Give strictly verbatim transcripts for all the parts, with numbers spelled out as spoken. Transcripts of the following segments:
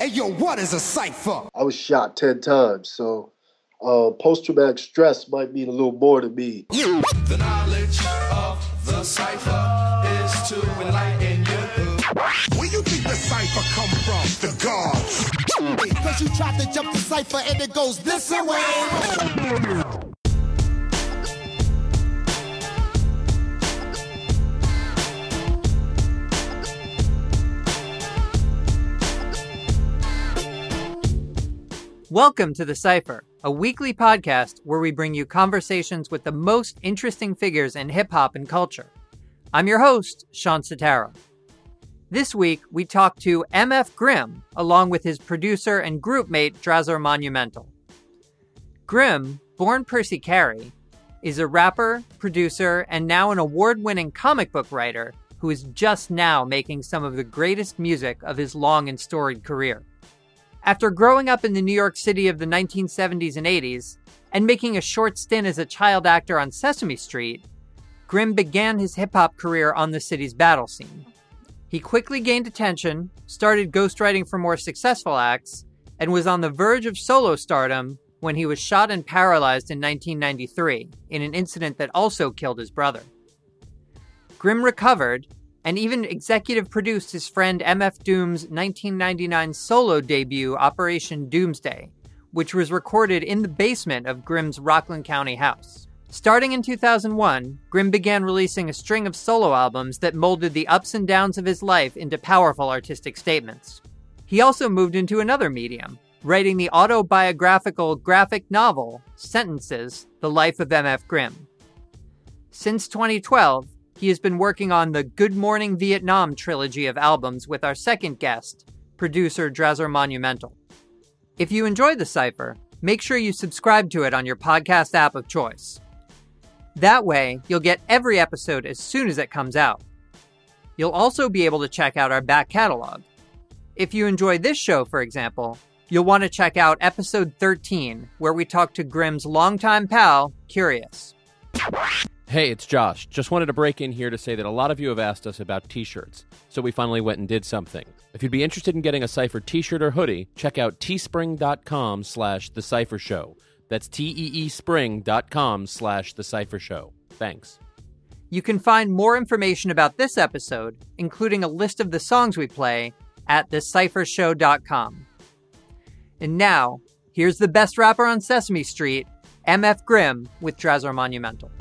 yo, what is a cipher? I was shot ten times, so uh, post-traumatic stress might mean a little more to me. The knowledge of the cipher is to enlighten you. Where you think the cipher come from? The gods. Cause you tried to jump the cipher and it goes this way. Welcome to The Cypher, a weekly podcast where we bring you conversations with the most interesting figures in hip-hop and culture. I'm your host, Sean Sitara. This week, we talk to M F Grimm, along with his producer and groupmate, Drazar Monumental. Grimm, born Percy Carey, is a rapper, producer, and now an award-winning comic book writer who is just now making some of the greatest music of his long and storied career. After growing up in the New York City of the nineteen seventies and eighties, and making a short stint as a child actor on Sesame Street, Grimm began his hip-hop career on the city's battle scene. He quickly gained attention, started ghostwriting for more successful acts, and was on the verge of solo stardom when he was shot and paralyzed in nineteen ninety-three, in an incident that also killed his brother. Grimm recovered, and even executive produced his friend M F Doom's nineteen ninety-nine solo debut, Operation Doomsday, which was recorded in the basement of Grimm's Rockland County house. Starting in two thousand one, Grimm began releasing a string of solo albums that molded the ups and downs of his life into powerful artistic statements. He also moved into another medium, writing the autobiographical graphic novel, Sentences, The Life of M F Grimm. Since twenty twelve, he has been working on the Good Morning Vietnam trilogy of albums with our second guest, producer Drazar Monumental. If you enjoyed The Cypher, make sure you subscribe to it on your podcast app of choice. That way, you'll get every episode as soon as it comes out. You'll also be able to check out our back catalog. If you enjoy this show, for example, you'll want to check out episode thirteen, where we talk to Grimm's longtime pal, Curious. Hey, it's Josh. Just wanted to break in here to say that a lot of you have asked us about t-shirts, so we finally went and did something. If you'd be interested in getting a Cypher t-shirt or hoodie, check out teespring.com slash The Cypher Show. That's T-E-E-spring.com slash The Cypher Show. Thanks. You can find more information about this episode, including a list of the songs we play, at the cypher show dot com. And now, here's the best rapper on Sesame Street, M F Grimm, with Drazar Monumental.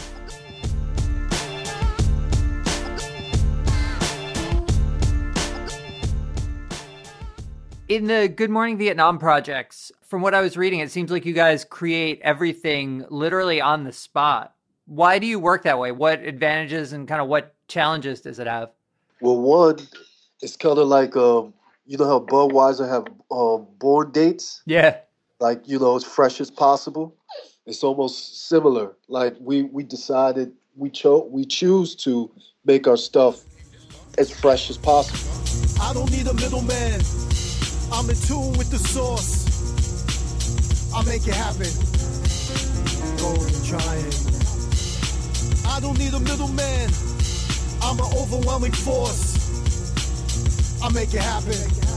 In the Good Morning Vietnam projects, from what I was reading, it seems like you guys create everything literally on the spot. Why do you work that way? What advantages and kind of what challenges does it have? Well, one, it's kind of like, um, you know how Budweiser have um, born dates? Yeah. Like, you know, as fresh as possible. It's almost similar. Like, we, we decided, we, cho- we choose to make our stuff as fresh as possible. I don't need a middleman. I'm in tune with the source. I'll make it happen. Golden triangle. I don't need a middleman. I'm an overwhelming force. I'll make it happen.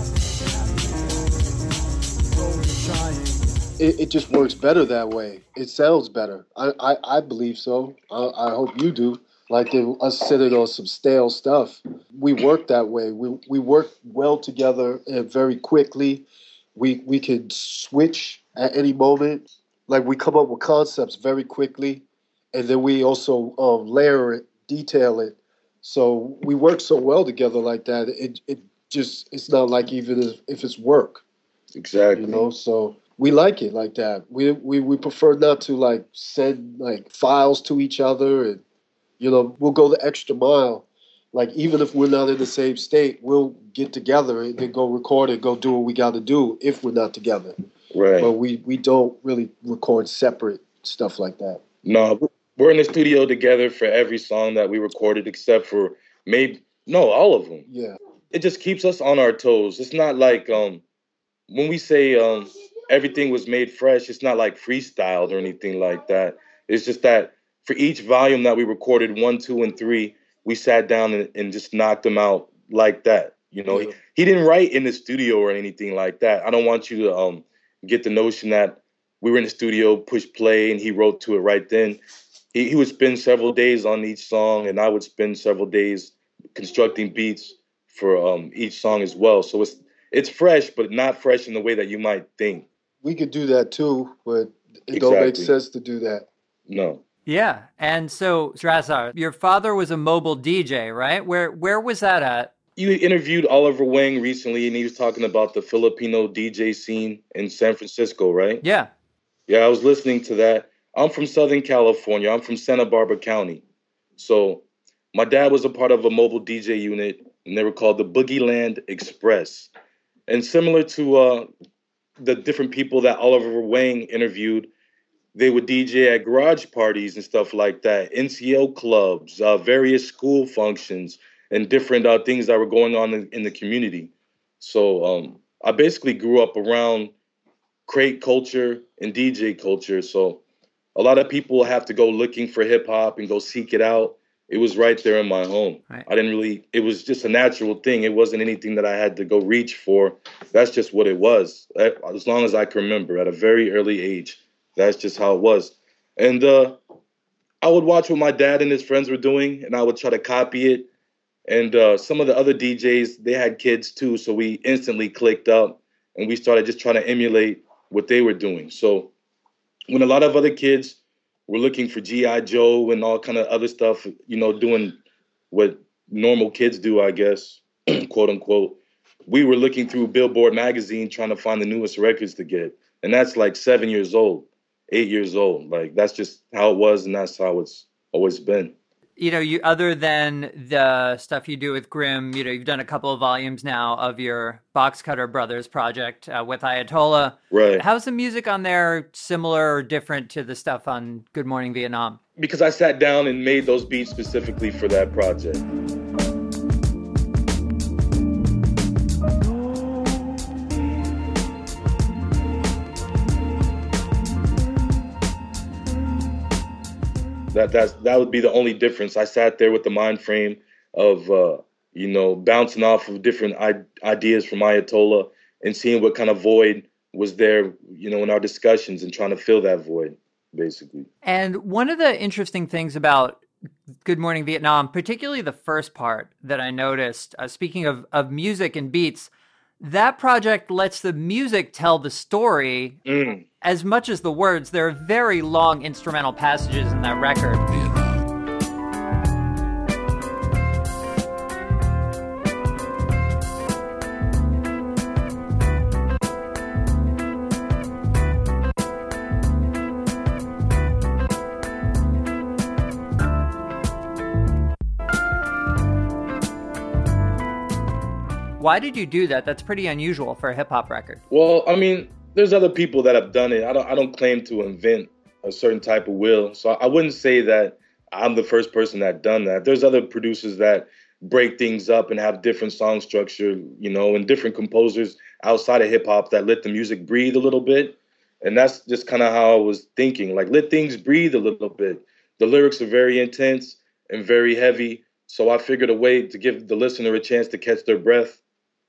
Golden triangle. It, it just works better that way. It sounds better. I, I, I believe so. I, I hope you do. Like they, us sitting on some stale stuff. We work that way. We we work well together and very quickly. We we can switch at any moment. Like we come up with concepts very quickly, and then we also um, layer it, detail it. So we work so well together like that. It it just it's not like even if, if it's work. Exactly. You know. So we like it like that. We we we prefer not to like send like files to each other and. You know, we'll go the extra mile. Like, even if we're not in the same state, we'll get together and then go record and go do what we got to do if we're not together. Right. But we, we don't really record separate stuff like that. No, we're in the studio together for every song that we recorded except for maybe, no, all of them. Yeah. It just keeps us on our toes. It's not like, um, when we say um, everything was made fresh, it's not like freestyled or anything like that. It's just that for each volume that we recorded, one, two, and three, we sat down and, and just knocked them out like that. You know, Yeah. he, he didn't write in the studio or anything like that. I don't want you to um, get the notion that we were in the studio, push play, and he wrote to it right then. He, he would spend several days on each song, and I would spend several days constructing beats for um, each song as well. So it's it's fresh, but not fresh in the way that you might think. We could do that too, but it Exactly. don't make sense to do that. No. Yeah. And so, Strasser, your father was a mobile D J, right? Where where was that at? You interviewed Oliver Wang recently, and he was talking about the Filipino D J scene in San Francisco, right? Yeah. Yeah, I was listening to that. I'm from Southern California. I'm from Santa Barbara County. So my dad was a part of a mobile D J unit, and they were called the Boogie Land Express. And similar to uh, the different people that Oliver Wang interviewed, they would D J at garage parties and stuff like that, N C O clubs, uh, various school functions, and different uh, things that were going on in, in the community. So um, I basically grew up around crate culture and D J culture. So a lot of people have to go looking for hip hop and go seek it out. It was right there in my home. Right. I didn't really, it was just a natural thing. It wasn't anything that I had to go reach for. That's just what it was. As long as I can remember, at a very early age, that's just how it was. And uh, I would watch what my dad and his friends were doing, and I would try to copy it. And uh, some of the other D Js, they had kids too, so we instantly clicked up, and we started just trying to emulate what they were doing. So when a lot of other kids were looking for G I Joe and all kind of other stuff, you know, doing what normal kids do, I guess, quote unquote, we were looking through Billboard magazine trying to find the newest records to get. And that's like seven years old, eight years old. Like, that's just how it was, and that's how it's always been. You know, you other than the stuff you do with Grimm, you know, you've done a couple of volumes now of your Box Cutter Brothers project uh, with Ayatollah. Right. How's the music on there similar or different to the stuff on Good Morning Vietnam? Because I sat down and made those beats specifically for that project. That that's that would be the only difference. I sat there with the mind frame of uh, you know, bouncing off of different I- ideas from Ayatollah and seeing what kind of void was there, you know, in our discussions and trying to fill that void, basically. And one of the interesting things about Good Morning Vietnam, particularly the first part that I noticed, uh, speaking of, of music and beats, that project lets the music tell the story Mm. as much as the words. There are very long instrumental passages in that record. Why did you do that? That's pretty unusual for a hip-hop record. Well, I mean, there's other people that have done it. I don't I don't claim to invent a certain type of will. So I wouldn't say that I'm the first person that done that. There's other producers that break things up and have different song structure, you know, and different composers outside of hip hop that let the music breathe a little bit. And that's just kind of how I was thinking, like, let things breathe a little bit. The lyrics are very intense and very heavy. So I figured a way to give the listener a chance to catch their breath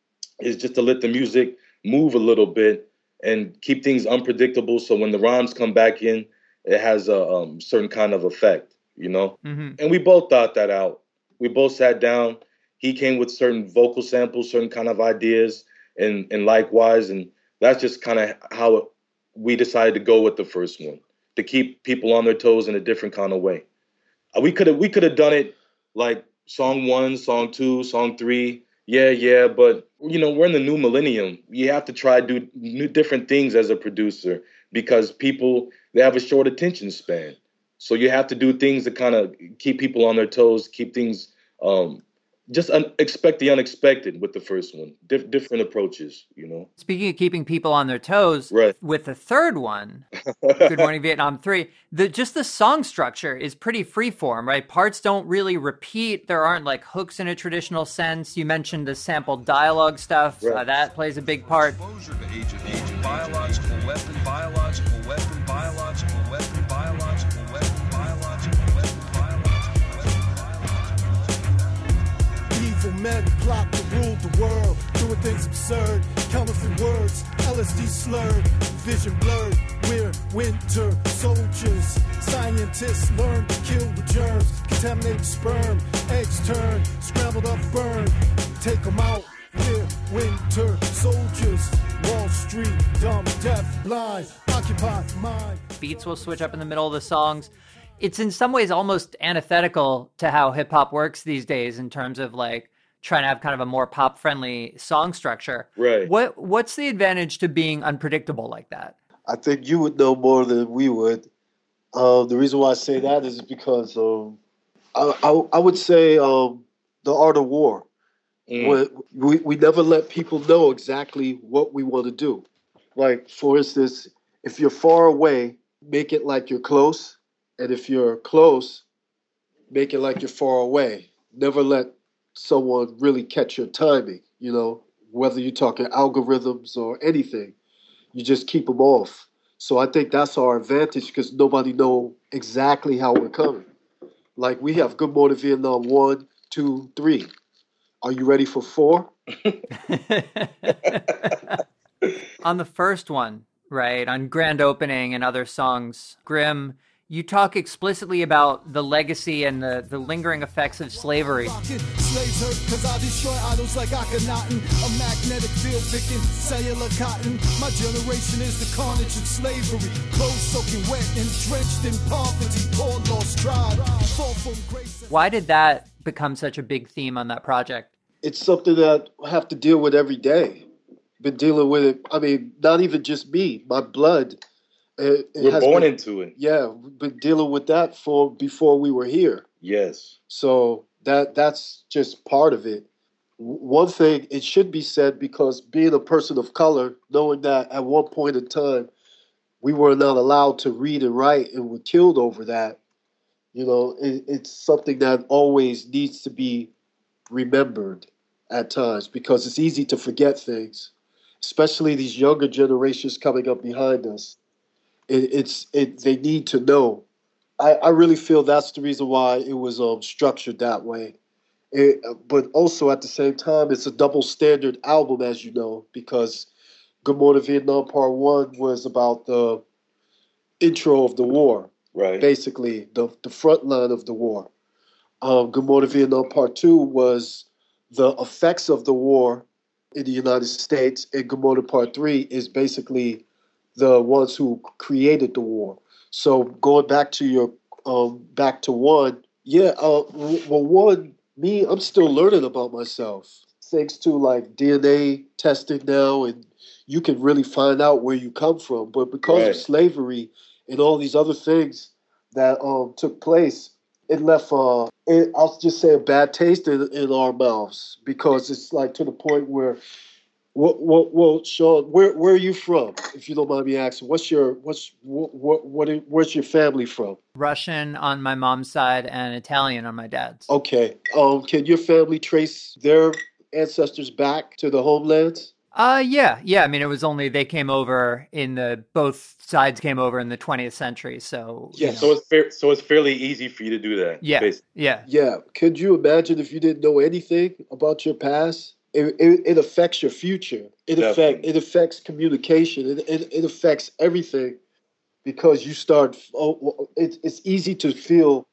is just to let the music move a little bit and keep things unpredictable. So when the rhymes come back in, it has a um, certain kind of effect, you know? Mm-hmm. And we both thought that out. We both sat down. He came with certain vocal samples, certain kind of ideas, and, and likewise. And that's just kind of how it, we decided to go with the first one, to keep people on their toes in a different kind of way. Uh, we could have we could have done it like song one, song two, song three. Yeah, yeah, but, you know, we're in the new millennium. You have to try to do new different things as a producer because people, they have a short attention span. So you have to do things that kind of keep people on their toes, keep things, um, just un- expect the unexpected with the first one. Dif- different approaches, you know. Speaking of keeping people on their toes, Right. with the third one, Good Morning Vietnam three, the just the song structure is pretty freeform, right? Parts don't really repeat. There aren't like hooks in a traditional sense. You mentioned the sampled dialogue stuff. Right. Uh, that plays a big part. Exposure to agent, agent, biological weapon, biological weapon, biological weapon, biological weapon, biological weapon, biological weapon, biological weapon. Evil men plot to rule the world, doing things absurd, counterfeit words, L S D slurred, vision blurred. We're winter soldiers. Scientists learn to kill with germs, contaminated sperm, eggs turn, scrambled up, burn. Take them out. We're winter soldiers. Wall Street, dumb, deaf, blind, occupied mind. Beats will switch up in the middle of the songs. It's in some ways almost antithetical to how hip hop works these days in terms of like trying to have kind of a more pop friendly song structure. Right. What what's the advantage to being unpredictable like that? I think you would know more than we would. Uh, the reason why I say that is because um, I, I, I would say um, the art of war. Mm. When we, we never let people know exactly what we want to do. Like, for instance, if you're far away, make it like you're close. And if you're close, make it like you're far away. Never let someone really catch your timing, you know, whether you're talking algorithms or anything. You just keep them off. So I think that's our advantage because nobody know exactly how we're coming. Like we have Good Morning Vietnam one, two, three. Are you ready for four? On the first one, right, on Grand Opening and other songs, Grim, you talk explicitly about the legacy and the, the lingering effects of slavery. Slaves hurt because I destroy idols like Akhenaten. A magnetic field picking cellular cotton. My generation is the carnage of slavery. Clothes soaking wet and drenched in poverty. Poor lost tribe. Fall from grace. Why did that become such a big theme on that project? It's something that I have to deal with every day. Been dealing with it. I mean, not even just me. My blood. It, it We're born been, into it. Yeah, we've been dealing with that for before we were here. Yes. So that that's just part of it. One thing, it should be said, because being a person of color, knowing that at one point in time, we were not allowed to read and write and were killed over that, you know, it, it's something that always needs to be remembered at times because it's easy to forget things, especially these younger generations coming up behind us. It, it's it. They need to know. I, I really feel that's the reason why it was um, structured that way. It, but also at the same time, it's a double standard album, as you know, because Good Morning Vietnam Part One was about the intro of the war, right? Basically, the the front line of the war. Um, Good Morning Vietnam Part Two was the effects of the war in the United States, and Good Morning Part Three is basically the ones who created the war. So going back to your, um, back to one, yeah, uh, well, one, me, I'm still learning about myself. Thanks to like D N A testing now, and you can really find out where you come from. But because right. of slavery and all these other things that um, took place, it left, uh, it, I'll just say, a bad taste in, in our mouths, because it's like to the point where, well, well, well, Sean, where where are you from? If you don't mind me asking, what's your what's what what, what where's your family from? Russian on my mom's side and Italian on my dad's. Okay, um, can your family trace their ancestors back to the homelands? Uh, yeah, yeah. I mean, it was only they came over in the both sides came over in the twentieth century. So yeah, you know. so it's fair, so it's fairly easy for you to do that. Yeah, basically. yeah, yeah. Could you imagine if you didn't know anything about your past? It, it, it affects your future. It affect it affects communication. It, it it affects everything, because you start. Oh, it, it's easy to feel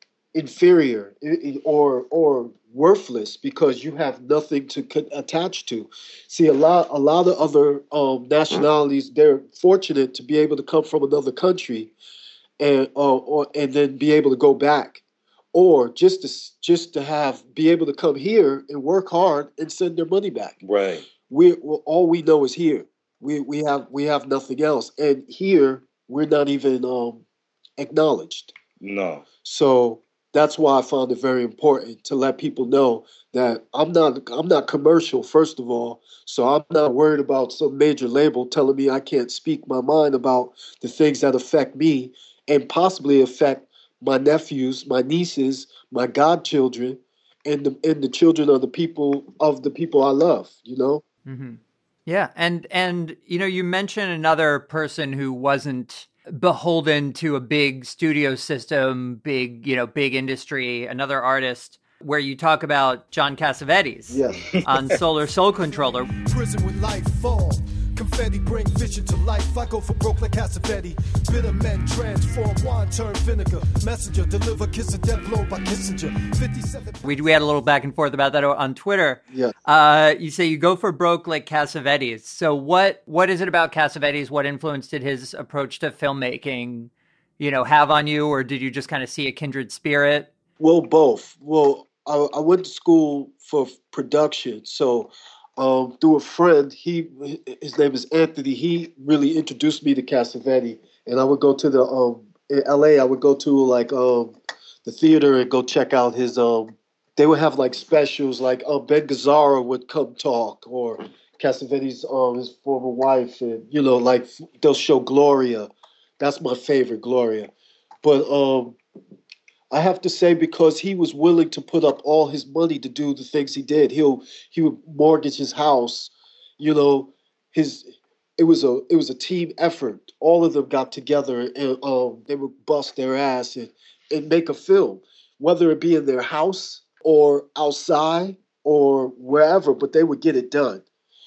inferior or or worthless because you have nothing to attach to. See, a lot a lot of other um, nationalities, they're fortunate to be able to come from another country and uh, or and then be able to go back, or just to just to have be able to come here and work hard and send their money back. Right. We all we know is here. We we have we have nothing else, and here we're not even um, acknowledged. No. So that's why I found it very important to let people know that I'm not I'm not commercial, first of all. So I'm not worried about some major label telling me I can't speak my mind about the things that affect me and possibly affect my nephews, my nieces, my godchildren, and the and the children of the people of the people I love. You know. Mm-hmm. Yeah, and and you know, you mentioned another person who wasn't beholden to a big studio system, big, you know, big industry, another artist. where you talk about John Cassavetes Yes. on Solar Soul Controller. Prison with life fall. Confetti bring vision to life. I go for broke like Cassavetes. Bitter men transform wine turn vinegar. Messenger deliver kiss a dead blow by Kissinger. fifty-seven We, we had a little back and forth about that on Twitter. Yeah. Uh, you say you go for broke like Cassavetes. So what what is it about Cassavetes? What influence did his approach to filmmaking, you know, have on you? Or did you just kind of see a kindred spirit? Well, both. Well, I, I went to school for production, so um, through a friend, he his name is Anthony. He really introduced me to Cassavetes, and I would go to the um, in L A. I would go to like um, the theater and go check out his. Um, they would have like specials, like uh, Ben Gazzara would come talk, or Cassavetes, um, his former wife, and you know, like they'll show Gloria. That's my favorite, Gloria. But um, I have to say, because he was willing to put up all his money to do the things he did, he'll he would mortgage his house. You know, his it was a it was a team effort. All of them got together and um, they would bust their ass and, and make a film, whether it be in their house or outside or wherever, but they would get it done.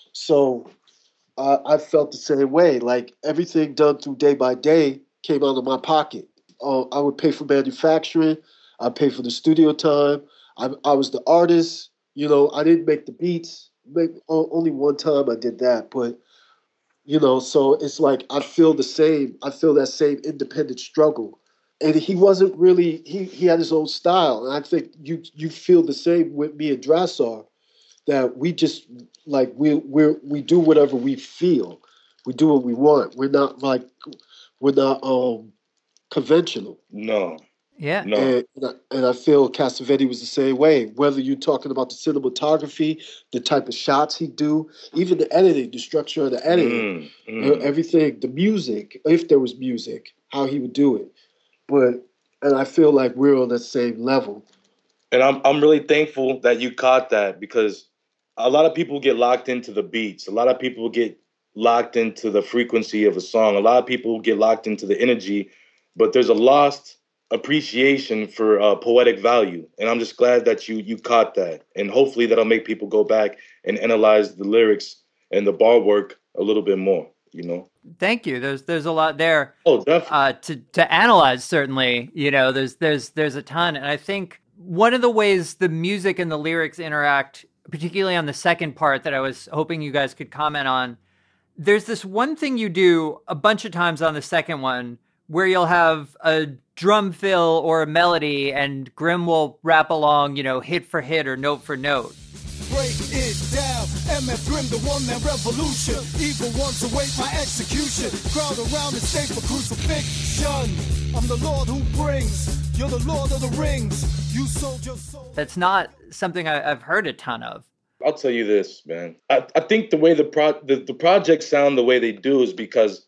So uh, I felt the same way. Like everything done through Day by Day came out of my pocket. Uh, I would pay for manufacturing. I pay for the studio time. I, I was the artist. You know, I didn't make the beats. Make, only one time I did that. But, you know, so it's like I feel the same. I feel that same independent struggle. And he wasn't really, he, he had his own style. And I think you you feel the same with me and Drassar, that we just, like, we we we do whatever we feel. We do what we want. We're not, like, we're not, um, conventional. No. Yeah. No. And, and, I, and I feel Cassavetes was the same way. Whether you're talking about the cinematography, the type of shots he do, even the editing, the structure of the editing, Mm, mm. everything, the music, if there was music, how he would do it. But and I feel like we're on the same level. And I'm I'm really thankful that you caught that, because a lot of people get locked into the beats. A lot of people get locked into the frequency of a song. A lot of people get locked into the energy, but there's a lost appreciation for uh, poetic value. And I'm just glad that you you caught that. And hopefully that'll make people go back and analyze the lyrics and the bar work a little bit more, you know? Thank you. There's there's a lot there. Oh, definitely. Uh, to to analyze, certainly. You know, there's there's there's a ton, and I think one of the ways the music and the lyrics interact, particularly on the second part, that I was hoping you guys could comment on. There's this one thing you do a bunch of times on the second one, where you'll have a drum fill or a melody, and Grim will rap along, you know, hit for hit or note for note. break it down. M F Grim, the one-man revolution. Evil ones await my execution. Crowd around and stay for crucifixion. I'm the Lord who brings. You're the Lord of the Rings. You sold your soul. That's not something I, I've heard a ton of. I'll tell you this, man. I, I think the way the, pro- the the projects sound the way they do is because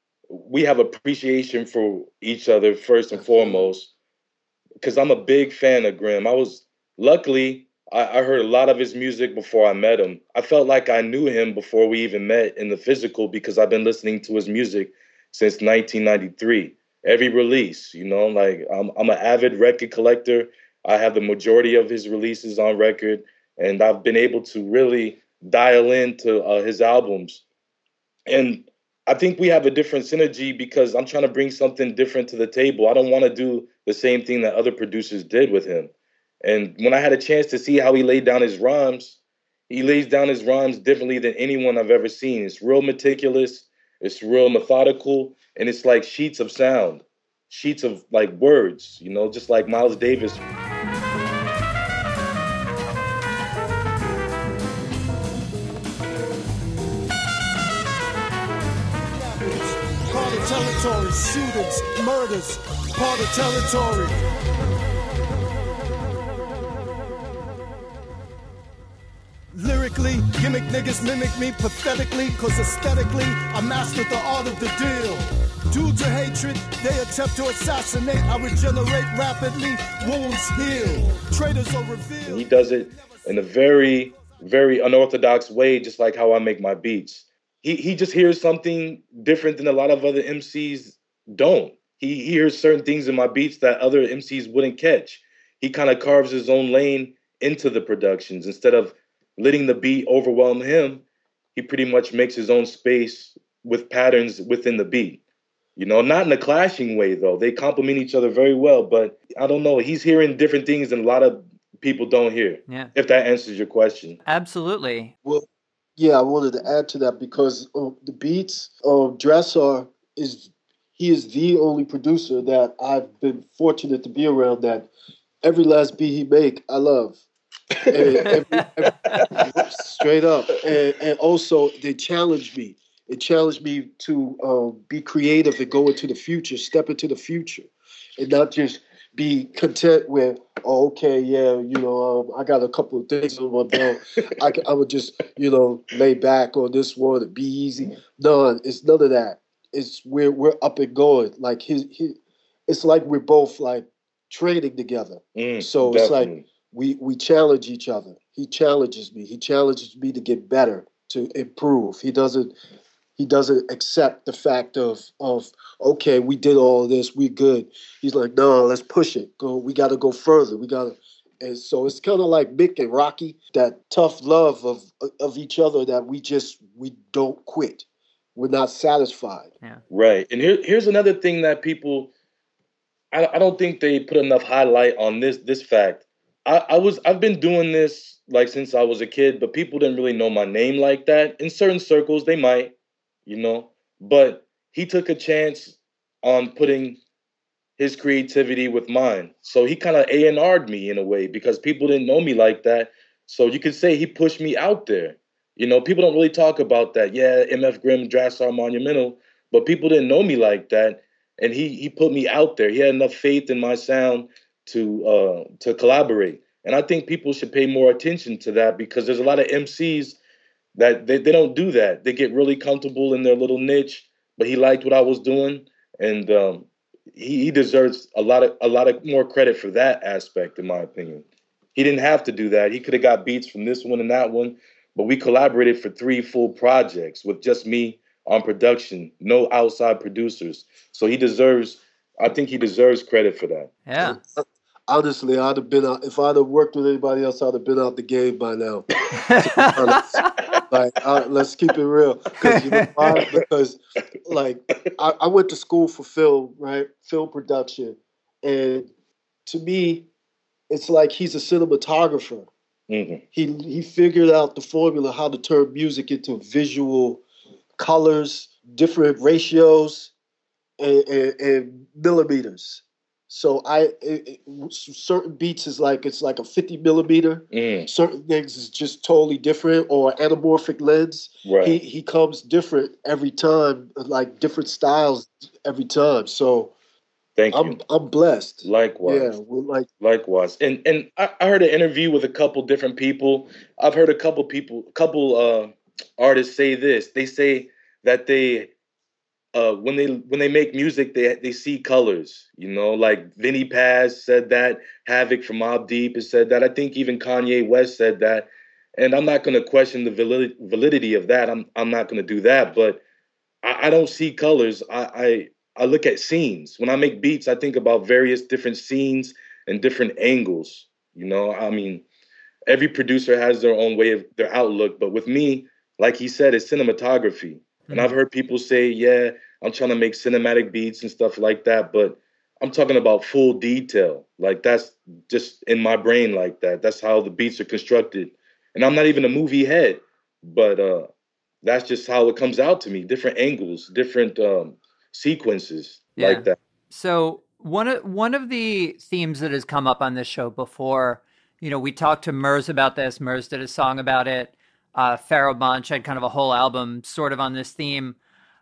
we have appreciation for each other first and foremost. Because I'm a big fan of Grim. I was luckily I, I heard a lot of his music before I met him. I felt like I knew him before we even met in the physical, because I've been listening to his music since nineteen ninety-three. Every release, you know, like I'm I'm an avid record collector. I have the majority of his releases on record, and I've been able to really dial into uh, his albums. And I think we have a different synergy because I'm trying to bring something different to the table. I don't want to do the same thing that other producers did with him. And when I had a chance to see how he laid down his rhymes, he lays down his rhymes differently than anyone I've ever seen. It's real meticulous, it's real methodical, and it's like sheets of sound, sheets of like words, you know, just like Miles Davis. Part of territory, shootings, murders, part of territory. Lyrically, gimmick niggas mimic me pathetically, cause aesthetically, I mastered the art of the deal. Due to hatred, they attempt to assassinate, I regenerate rapidly, wounds heal, traitors are revealed. He does it in a very, very unorthodox way, just like how I make my beats. He he just hears something different than a lot of other M Cs don't. He hears certain things in my beats that other M Cs wouldn't catch. He he kind of carves his own lane into the productions. Instead of letting the beat overwhelm him, he pretty much makes his own space with patterns within the beat. You know, not in a clashing way, though. They complement each other very well, but I don't know. He's hearing different things than a lot of people don't hear, yeah. if that answers your question. Absolutely. Well, yeah, I wanted to add to that because uh, the beats of Dressar is, he is the only producer that I've been fortunate to be around that every last beat he make, I love. and, every, every, straight up. And, and also, they challenge me. It challenged me to um, be creative and go into the future, step into the future, and not just be content with, oh, okay, yeah, you know, um, I got a couple of things on my belt. I, I would just, you know, lay back on this one and be easy. No, it's none of that. It's we're we're up and going. Like his, his it's like we're both like training together. Mm, so definitely. It's like we we challenge each other. He challenges me. He challenges me to get better, to improve. He doesn't. He doesn't accept the fact of, of okay, we did all of this, we good. He's like, no, let's push it. Go, we got to go further. We got to, and so it's kind of like Mick and Rocky, that tough love of of each other that we just we don't quit. We're not satisfied. Yeah. Right, and here here's another thing that people, I, I don't think they put enough highlight on this this fact. I, I was I've been doing this like since I was a kid, but people didn't really know my name like that. In certain circles, they might. You know, but he took a chance on putting his creativity with mine. So he kind of A and R'd me in a way because people didn't know me like that. So you could say he pushed me out there. You know, people don't really talk about that. Yeah, M F Grimm, Dressar, Monumental, but people didn't know me like that. And he he put me out there. He had enough faith in my sound to uh, to collaborate. And I think people should pay more attention to that because there's a lot of M Cs that they, they don't do that. They get really comfortable in their little niche, but he liked what I was doing, and um, he, he deserves a lot of a lot of more credit for that aspect, in my opinion. He didn't have to do that. He could have got beats from this one and that one, but we collaborated for three full projects with just me on production, no outside producers. So he deserves, I think he deserves credit for that. Yeah. Honestly, I'd have been out, if I'd have worked with anybody else, I'd have been out the game by now. Like, uh, let's keep it real. Because, you know why? Because, like, I, I went to school for film, right? Film production. And to me, it's like he's a cinematographer. Mm-hmm. He he figured out the formula how to turn music into visual colors, different ratios, and, and, and millimeters. So I it, it, certain beats is like it's like a fifty millimeter. Mm. Certain things is just totally different, or anamorphic lens. Right. He he comes different every time, like different styles every time. So Thank I'm you. I'm blessed. Likewise. Yeah, we're like Likewise. And and I, I heard an interview with a couple different people. I've heard a couple people, a couple uh, artists say this. They say that they uh, when they when they make music, they they see colors. You know, like Vinny Paz said that. Havoc from Mobb Deep has said that. I think even Kanye West said that. And I'm not going to question the validity validity of that. I'm I'm not going to do that. But I, I don't see colors. I, I I look at scenes. When I make beats, I think about various different scenes and different angles. You know, I mean, every producer has their own way of their outlook. But with me, like he said, it's cinematography. Mm-hmm. And I've heard people say, yeah, I'm trying to make cinematic beats and stuff like that. But I'm talking about full detail. Like that's just in my brain like that. That's how the beats are constructed. And I'm not even a movie head, but uh, that's just how it comes out to me. Different angles, different um, sequences yeah. like that. So one of one of the themes that has come up on this show before, you know, we talked to Murs about this. Murs did a song about it. Uh, Pharoah Monch had kind of a whole album sort of on this theme.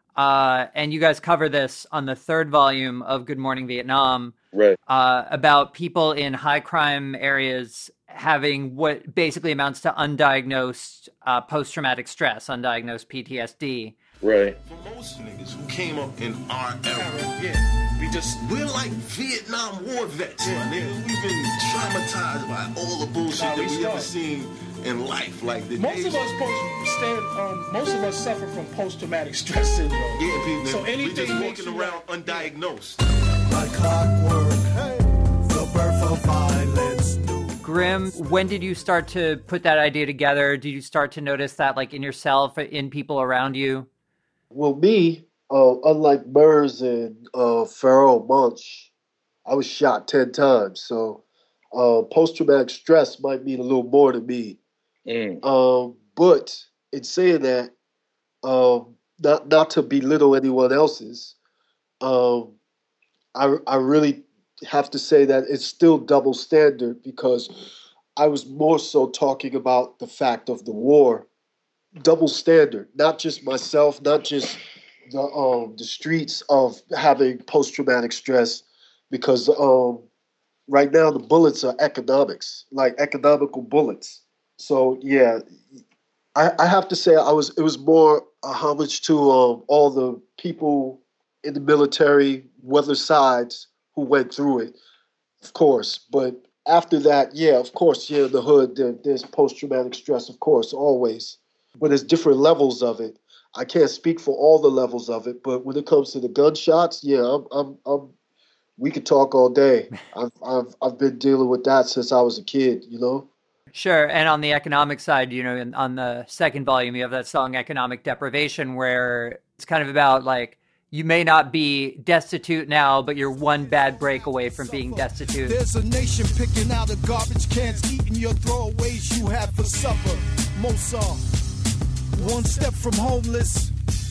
Uh, and you guys cover this on the third volume of Good Morning Vietnam. Right. Uh, about people in high crime areas having what basically amounts to undiagnosed uh, post-traumatic stress, undiagnosed P T S D. Right. For most niggas who came up in our era, yeah, we just, we're like Vietnam War vets, yeah, my nigga. We've been traumatized by all the bullshit nah, that we, we ever seen in life. Like the most days, of us post stand, um, most of us suffer from post-traumatic stress syndrome. Yeah, people. So anything we just walking around undiagnosed. Like clockwork, hey, the birth of violence. grim. When did you start to put that idea together? Did you start to notice that like in yourself, in people around you? Well, me, uh, unlike Murs and uh, Pharoah Monch, I was shot ten times. So uh, post-traumatic stress might mean a little more to me. Mm. Um, but in saying that, um, not not to belittle anyone else's, um, I I really have to say that it's still double standard because I was more so talking about the fact of the war. Double standard, not just myself, not just the um the streets of having post traumatic stress, because um right now the bullets are economics, like economical bullets. So yeah, I, I have to say I was it was more a homage to um all the people in the military, whether sides who went through it, of course. But after that, yeah, of course, yeah, in the hood there, there's post traumatic stress, of course, always. But there's different levels of it. I can't speak for all the levels of it, but when it comes to the gunshots, yeah, I'm, I'm, I'm we could talk all day. I've, I've, I've been dealing with that since I was a kid, you know. Sure. And on the economic side, you know, in, on the second volume, you have that song "Economic Deprivation," where it's kind of about like you may not be destitute now, but you're one bad break away from being destitute. There's a nation picking out of garbage cans, eating your throwaways you had for supper. Mozart. One step from homeless,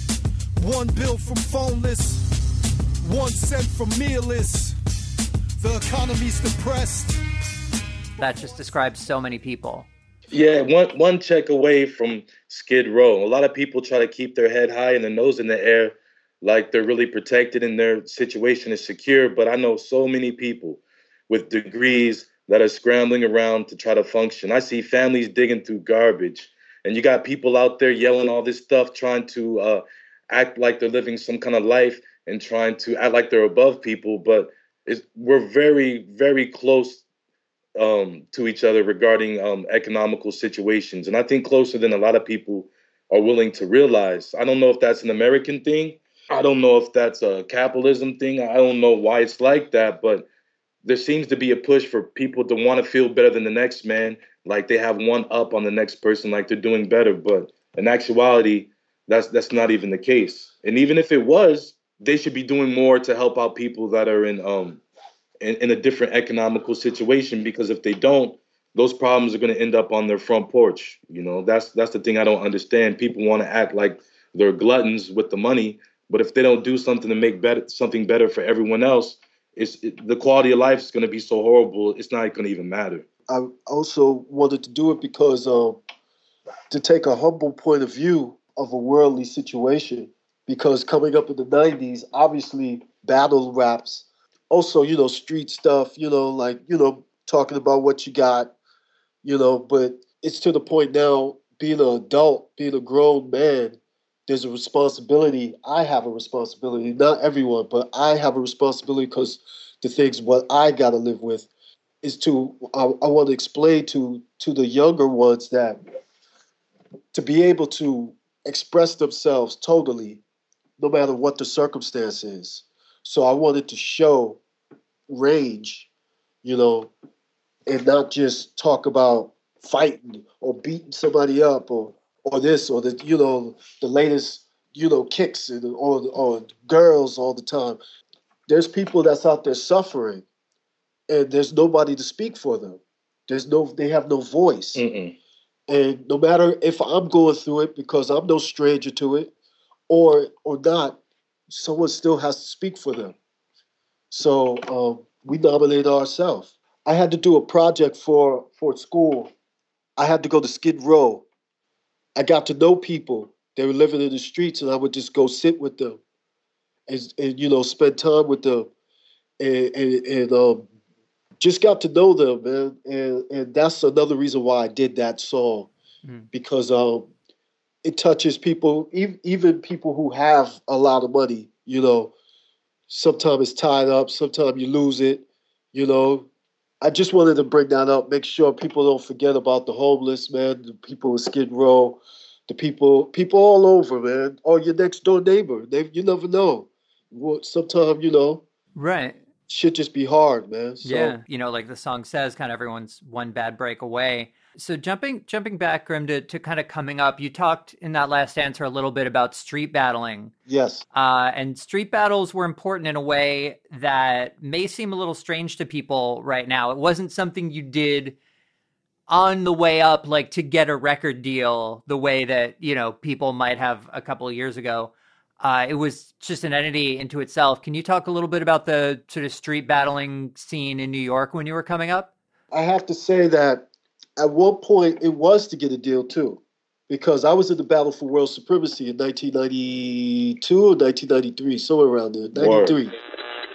one bill from phoneless, one cent from mealless. The economy's depressed. That just describes so many people. Yeah, one one check away from Skid Row. A lot of people try to keep their head high and their nose in the air like they're really protected and their situation is secure. But I know so many people with degrees that are scrambling around to try to function. I see families digging through garbage. And you got people out there yelling all this stuff, trying to uh, act like they're living some kind of life and trying to act like they're above people. But it's, we're very, very close um, to each other regarding um, economical situations. And I think closer than a lot of people are willing to realize. I don't know if that's an American thing. I don't know if that's a capitalism thing. I don't know why it's like that. But there seems to be a push for people to want to feel better than the next man, like they have one up on the next person, like they're doing better. But in actuality, that's that's not even the case. And even if it was, they should be doing more to help out people that are in um in, in a different economical situation, because if they don't, those problems are going to end up on their front porch. You know, that's that's the thing I don't understand. People want to act like they're gluttons with the money, but if they don't do something to make better something better for everyone else, it's it, the quality of life is going to be so horrible, it's not going to even matter. I also wanted to do it because um, to take a humble point of view of a worldly situation, because coming up in the nineties, obviously battle raps, also, you know, street stuff, you know, like, you know, talking about what you got, you know, but it's to the point now, being an adult, being a grown man, there's a responsibility. I have a responsibility, not everyone, but I have a responsibility because the things what I got to live with is to, I, I want to explain to to the younger ones that to be able to express themselves totally, no matter what the circumstance is. So I wanted to show range, you know, and not just talk about fighting or beating somebody up or or this or the, you know, the latest, you know, kicks and, or or girls all the time. There's people that's out there suffering, and there's nobody to speak for them. There's no, they have no voice. Mm-mm. And no matter if I'm going through it, because I'm no stranger to it, or or not, someone still has to speak for them. So um, we nominated ourselves. I had to do a project for for school. I had to go to Skid Row. I got to know people. They were living in the streets, and I would just go sit with them and, and you know, spend time with them, and, and, and um, just got to know them, man. And and that's another reason why I did that song, mm. because um, it touches people, even, even people who have a lot of money. You know, sometimes it's tied up, sometimes you lose it. You know, I just wanted to bring that up, make sure people don't forget about the homeless, man, the people in Skid Row, the people, people all over, man, or your next door neighbor. They, you never know. Sometimes, you know, right? shit just be hard, man. So, yeah, you know, like the song says, kind of everyone's one bad break away. So jumping jumping back, Grim, to, to kind of coming up, you talked in that last answer a little bit about street battling. yes. Uh, and street battles were important in a way that may seem a little strange to people right now. It wasn't something you did on the way up, like to get a record deal, the way that, you know, people might have a couple of years ago. Uh, it was just an entity into itself. Can you talk a little bit about the sort of street battling scene in New York when you were coming up? I have to say that at one point it was to get a deal too, because I was in the battle for world supremacy in nineteen ninety-two or nineteen ninety-three, somewhere around there. ninety-three. Word.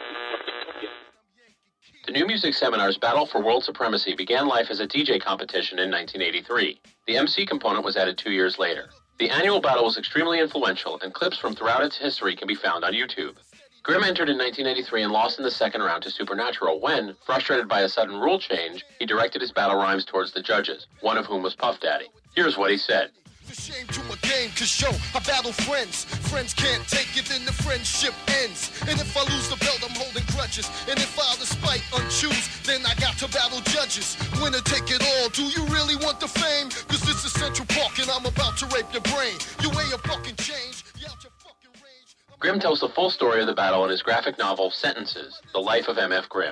The New Music Seminar's Battle for World Supremacy began life as a D J competition in nineteen eighty-three. The M C component was added two years later. The annual battle was extremely influential, and clips from throughout its history can be found on YouTube. Grimm entered in nineteen eighty-three and lost in the second round to Supernatural when, frustrated by a sudden rule change, he directed his battle rhymes towards the judges, one of whom was Puff Daddy. Here's what he said. It's a shame to my game, cause show I battle friends. Friends can't take it, then the friendship ends. And if I lose the belt, I'm holding grudges. And if I despite unchoose, then I got to battle judges. Winner take it all, do you really want the fame? Cause this is Central Park and I'm about to rape your brain. You weigh a fucking change, you out your fucking range. Grimm tells the full story of the battle in his graphic novel, Sentences, The Life of M F Grimm.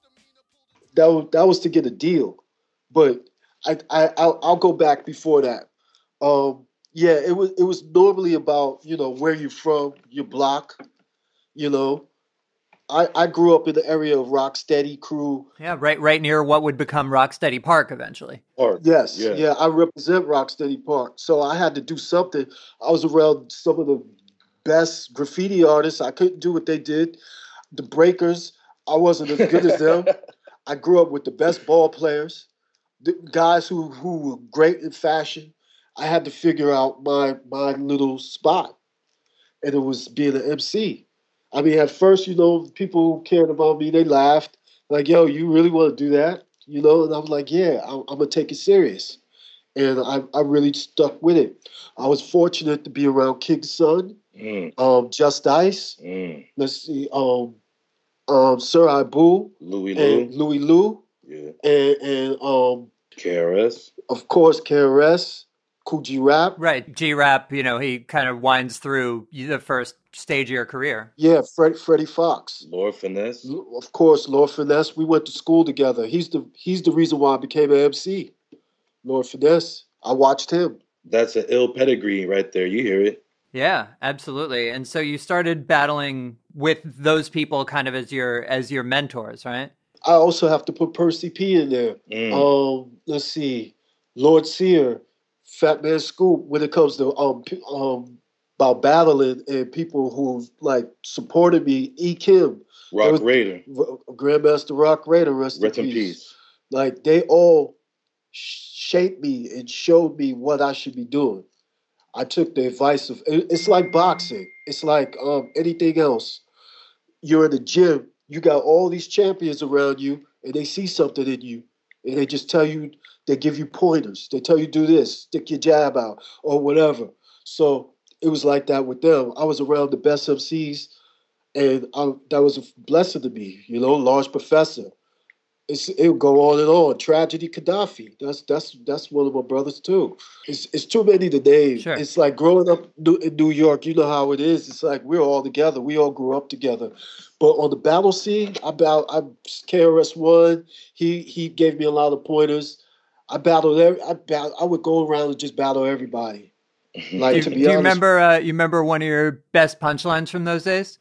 That was, that was to get a deal, but I, I I'll, I'll go back before that. Um, yeah, it was it was normally about, you know, where you're from, your block. You know, I I grew up in the area of Rocksteady, Crew. Yeah, right, right near what would become Rocksteady Park eventually. Park. Yes, Yeah. yeah, I represent Rocksteady Park, so I had to do something. I was around some of the best graffiti artists. I couldn't do what they did. The Breakers, I wasn't as good as them. I grew up with the best ball players, the guys who who were great in fashion. I had to figure out my my little spot, and it was being an M C. I mean, at first, you know, people who cared about me, they laughed, like, "Yo, you really want to do that?" You know, and I was like, "Yeah, I'm, I'm gonna take it serious," and I I really stuck with it. I was fortunate to be around King Son, Mm, um, Just Ice. mm. Let's see, um, um, Sir Ibu Louis and Lou. Louis Lou, Yeah. and and um, K R S. of course, K R S. Coogee Rap. Right, G-Rap, you know, he kind of winds through the first stage of your career. Yeah, Fred, Freddie Fox. Lord Finesse. Of course, Lord Finesse. We went to school together. He's the he's the reason why I became an M C. Lord Finesse. I watched him. That's an ill pedigree right there. You hear it. Yeah, absolutely. And so you started battling with those people kind of as your as your mentors, right? I also have to put Percy P in there. Mm. Um, let's see, Lord Sear, Fat Man Scoop. When it comes to um p- um about battling and people who like supported me, E. Kim, Rock was- Raider. R- Grandmaster Rock Raider, rest, Rest in in peace. peace. Like they all sh- shaped me and showed me what I should be doing. I took the advice of. it- It's like boxing. It's like um, anything else. You're in the gym. You got all these champions around you, and they see something in you, and they just tell you. They give you pointers. They tell you do this, stick your jab out, or whatever. So it was like that with them. I was around the best M Cs, and I, that was a blessing to me. You know, Large Professor. It's, it would go on and on. Tragedy Gaddafi. That's that's that's one of my brothers too. It's it's too many to name. Sure. It's like growing up New- in New York. You know how it is. It's like we're all together. We all grew up together. But on the battle scene, I battled. I K R S One. He he gave me a lot of pointers. I battled. Every, I battled, I would go around and just battle everybody. Like Do, to do be you honest. remember uh, you remember one of your best punchlines from those days?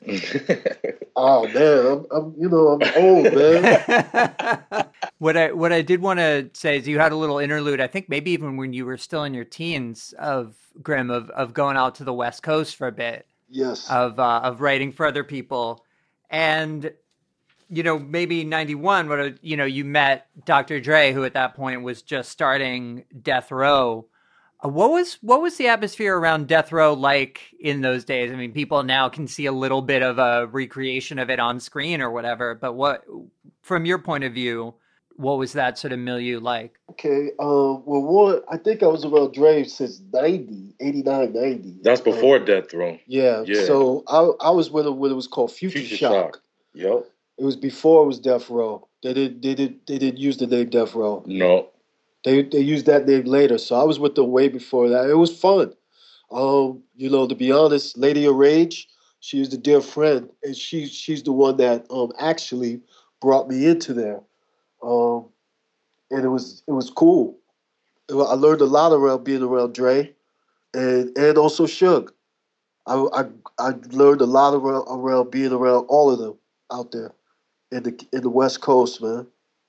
Oh man, I'm, I'm you know I'm old man. What I what I did want to say is you had a little interlude, I think maybe even when you were still in your teens, of Grim, of, of going out to the West Coast for a bit, Yes. of uh, of writing for other people. And, you know, maybe ninety-one, what you know, you met Doctor Dre, who at that point was just starting Death Row. Uh, What was what was the atmosphere around Death Row like in those days? I mean, people now can see a little bit of a recreation of it on screen or whatever, but what, from your point of view, what was that sort of milieu like? Okay. Um. Well, one. I think I was around Dre since ninety, eighty-nine, ninety. That's before Death Row. Yeah. Yeah. So I I was with him when it was called Future, Future Shock. Shock. Yep. It was before it was Death Row. They did they did they didn't use the name Death Row. No. They they used that name later. So I was with them way before that. It was fun. Um, you know, to be honest, Lady of Rage, she is a dear friend, and she she's the one that um actually brought me into there. Um, and it was it was cool. I learned a lot around being around Dre, and and also Suge. I I I learned a lot around around being around all of them out there in the in the West Coast, man.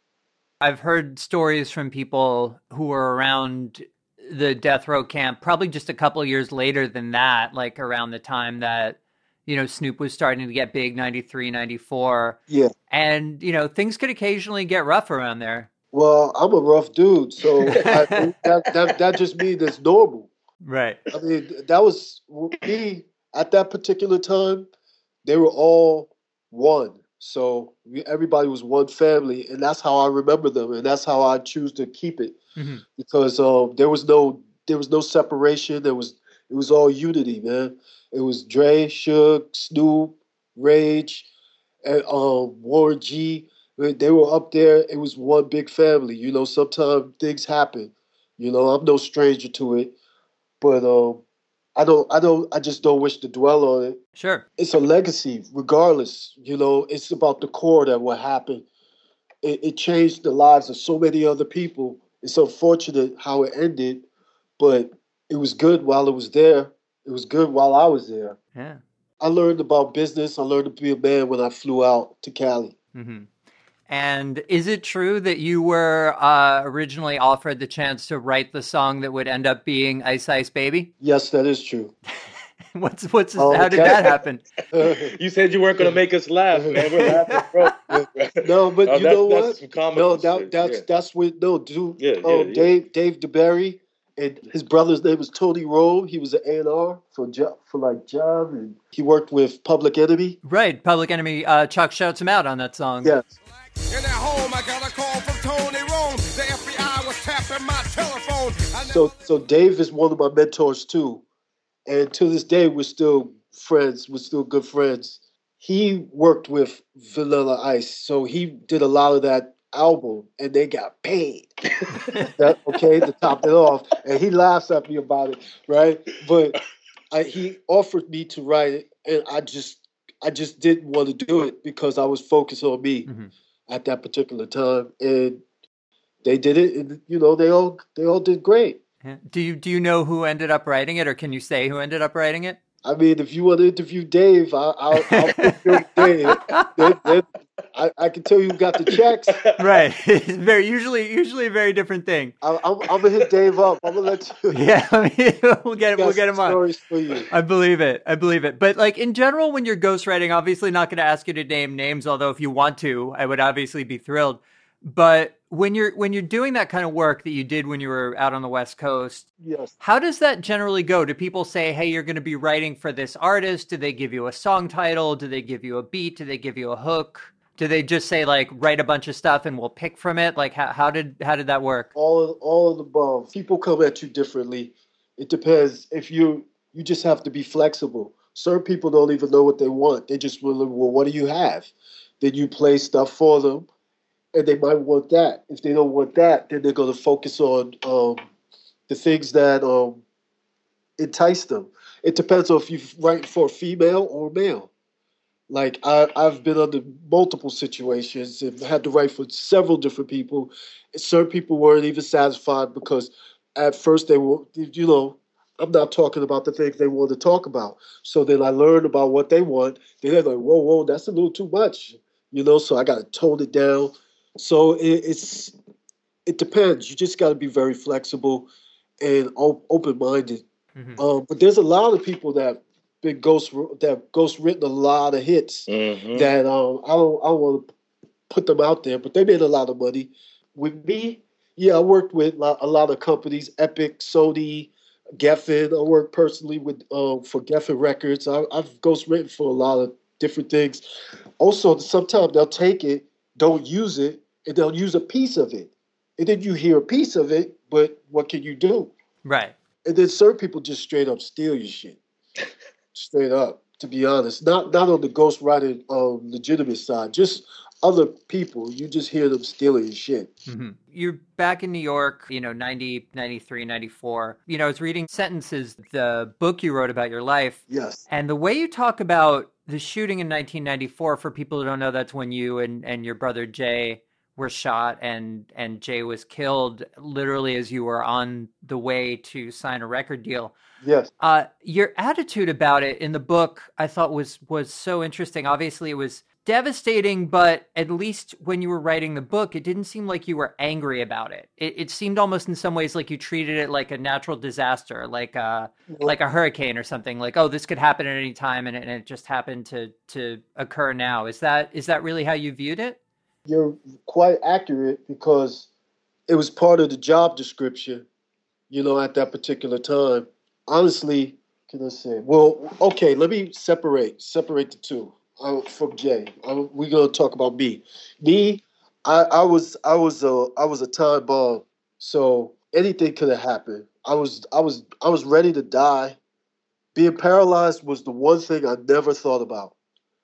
I've heard stories from people who were around the Death Row camp, probably just a couple of years later than that, like around the time that, you know, Snoop was starting to get big, ninety-three, ninety-four. Yeah. And, you know, things could occasionally get rough around there. Well, I'm a rough dude, so I, that, that that just means it's normal. Right. I mean, that was me at that particular time. They were all one. So we, everybody was one family, and that's how I remember them, and that's how I choose to keep it. Mm-hmm. Because um, there was no there was no separation. There was it was all unity, man. It was Dre, Suge, Snoop, Rage, and um, Warren G. They were up there. It was one big family. You know, sometimes things happen. You know, I'm no stranger to it, but um, I don't, I don't, I just don't wish to dwell on it. Sure. It's a legacy, regardless. You know, it's about the core that what happened. It, it changed the lives of so many other people. It's unfortunate how it ended, but it was good while it was there. It was good while I was there. Yeah. I learned about business. I learned to be a man when I flew out to Cali. Mm-hmm. And is it true that you were uh, originally offered the chance to write the song that would end up being Ice Ice Baby? Yes, that is true. what's what's Oh, how did okay. that happen? You said you weren't going to make us laugh, man. We're laughing, bro. No, but No, you that- know that's what? some comical No, that, shit, that's yeah. that's what no, dude. Yeah, um, yeah, yeah. Dave Dave DeBerry and his brother's name was Tony Rowe. He was an A and R for jo- for like John, and he worked with Public Enemy. Right. Public Enemy. Uh, Chuck shouts him out on that song. Yes. In at home, I got a call from Tony Rome. The F B I was tapping my telephone. I So so Dave is one of my mentors too, and to this day we're still friends. We're still good friends. He worked with Vanilla Ice, so he did a lot of that album, and they got paid. that, okay, to top it off, and he laughs at me about it, right? But I, he offered me to write it, and I just I just didn't want to do it because I was focused on me Mm-hmm. at that particular time, and they did it, and you know they all they all did great. Yeah. Do you do you know who ended up writing it, or can you say who ended up writing it? I mean, if you want to interview Dave, I, I'll, I'll put you with Dave. Then, then I, I can tell you who got the checks. Right. It's very usually usually a very different thing. I, I'm, I'm gonna hit Dave up. I'm gonna let you. Yeah, I mean, we'll get got we'll get some him on. stories for you. I believe it. I believe it. But like in general, when you're ghostwriting, obviously not going to ask you to name names, although if you want to, I would obviously be thrilled. But when you're when you're doing that kind of work that you did when you were out on the West Coast, Yes. how does that generally go? Do people say, hey, you're going to be writing for this artist? Do they give you a song title? Do they give you a beat? Do they give you a hook? Do they just say like, write a bunch of stuff and we'll pick from it? Like how, how did how did that work? All of, all of the above. People come at you differently. It depends. If you you just have to be flexible. Certain people don't even know what they want. They just will. Well, what do you have? Then you play stuff for them, and they might want that. If they don't want that, then they're going to focus on um, the things that um, entice them. It depends on if you write for a female or male. Like I, I've been under multiple situations and had to write for several different people. Certain people weren't even satisfied because at first they were, you know, I'm not talking about the things they want to talk about. So then I learned about what they want. Then they're like, whoa, whoa, that's a little too much, you know. So I got to tone it down. So it, it's it depends. You just got to be very flexible and op- open-minded. Mhm. Um, but there's a lot of people that been ghost that ghost written a lot of hits Mhm. that um, I don't I don't want to put them out there, but they made a lot of money. With me, yeah, I worked with lo- a lot of companies, Epic, Sony, Geffen. I worked personally with um, for Geffen Records. I, I've ghost written for a lot of different things. Also, sometimes they'll take it, don't use it, and they'll use a piece of it, and then you hear a piece of it, but what can you do? Right. And then certain people just straight up steal your shit. Straight up. to be honest. Not not on the ghostwriting um, legitimate side, just other people. You just hear them stealing shit. Mm-hmm. You're back in New York, you know, ninety, ninety-three, ninety-four. You know, I was reading Sentences, the book you wrote about your life. Yes. And the way you talk about the shooting in nineteen ninety-four, for people who don't know, that's when you and, and your brother Jay were shot, and, and Jay was killed literally as you were on the way to sign a record deal. Yes. Uh, your attitude about it in the book, I thought was was so interesting. Obviously, it was devastating, but at least when you were writing the book, it didn't seem like you were angry about it. It, it seemed almost in some ways like you treated it like a natural disaster, like a like a hurricane or something. Like, oh, this could happen at any time, and it, and it just happened to to occur now. Is that is that really how you viewed it? You're quite accurate, because it was part of the job description, you know, at that particular time. Honestly, can I say? Well, okay, let me separate separate the two uh, from Jay. Uh, we're gonna talk about me. Me, I, I was I was a I was a time bomb, so anything could have happened. I was I was I was ready to die. Being paralyzed was the one thing I never thought about.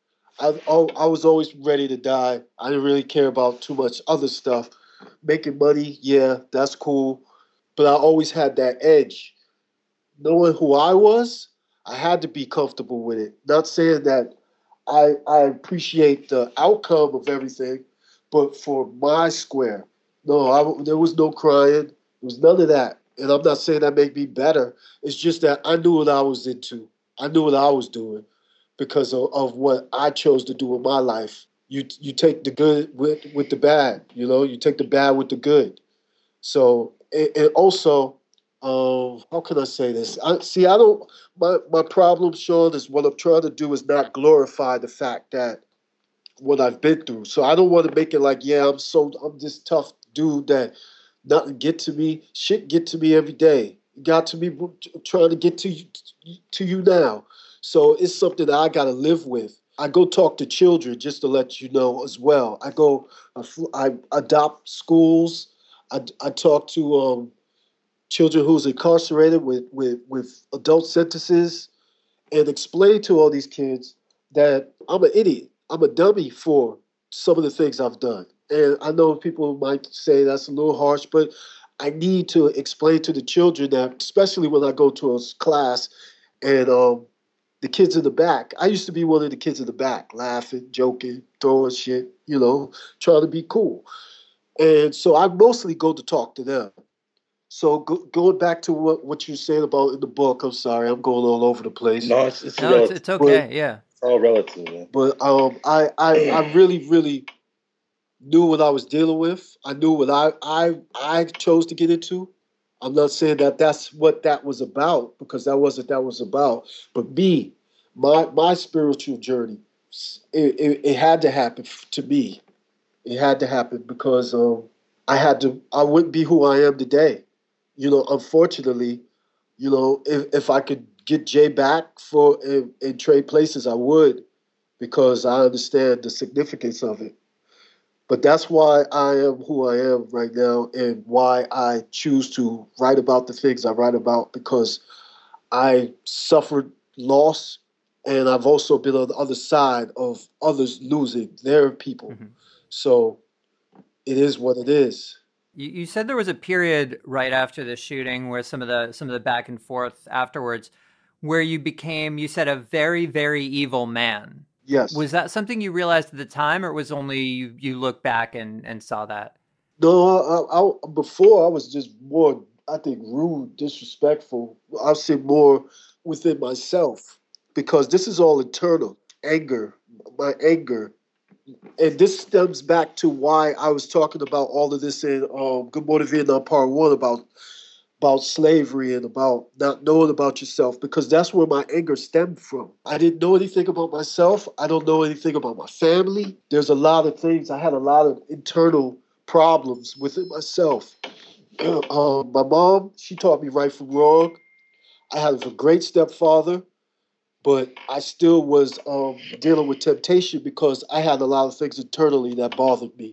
I, I was always ready to die. I didn't really care about too much other stuff. Making money, yeah, that's cool. But I always had that edge. Knowing who I was, I had to be comfortable with it. Not saying that I I appreciate the outcome of everything, but for my square, no, I, there was no crying. There was none of that. And I'm not saying that made me better. It's just that I knew what I was into. I knew what I was doing, because of, of what I chose to do in my life. You you take the good with, with the bad, you know, you take the bad with the good. So, and, and also, um, how can I say this? I, see, I don't, my, my problem, Sean, is what I'm trying to do is not glorify the fact that what I've been through. So I don't want to make it like, yeah, I'm so, I'm this tough dude that nothing get to me. Shit get to me every day. It got to me trying to get to you, to you now. So it's something that I got to live with. I go talk to children, just to let you know as well. I go, I adopt schools. I, I talk to um, children who's incarcerated with, with, with adult sentences, and explain to all these kids that I'm an idiot. I'm a dummy for some of the things I've done. And I know people might say that's a little harsh, but I need to explain to the children that, especially when I go to a class and um, the kids in the back. I used to be one of the kids in the back, laughing, joking, throwing shit, you know, trying to be cool. And so I mostly go to talk to them. So go, going back to what, what you're saying about in the book, I'm sorry, I'm going all over the place. No, it's, it's, no, it's, it's okay, but, yeah. It's all relative, man. But um, I, I, I really, really knew what I was dealing with. I knew what I, I, I chose to get into. I'm not saying that that's what that was about, because that wasn't that was about. But me, my my spiritual journey, it, it, it had to happen to me. It had to happen because um, I had to. I wouldn't be who I am today. You know, unfortunately, you know, if if I could get Jay back for and, and trade places, I would, because I understand the significance of it. But that's why I am who I am right now, and why I choose to write about the things I write about, because I suffered loss, and I've also been on the other side of others losing their people. Mm-hmm. So it is what it is. You, you said there was a period right after the shooting where some of the some of the back and forth afterwards, where you became, you said, a very, very evil man. Yes. Was that something you realized at the time, or was only you, you look back and, and saw that? No, I, I, before I was just more, I think, rude, disrespectful. I'll say more within myself, because this is all internal, anger, my anger. And this stems back to why I was talking about all of this in um, Good Morning Vietnam Part One, about about slavery and about not knowing about yourself, because that's where my anger stemmed from. I didn't know anything about myself. I don't know anything about my family. There's a lot of things. I had a lot of internal problems within myself. um, my mom, she taught me right from wrong. I had a great stepfather, but I still was um, dealing with temptation, because I had a lot of things internally that bothered me.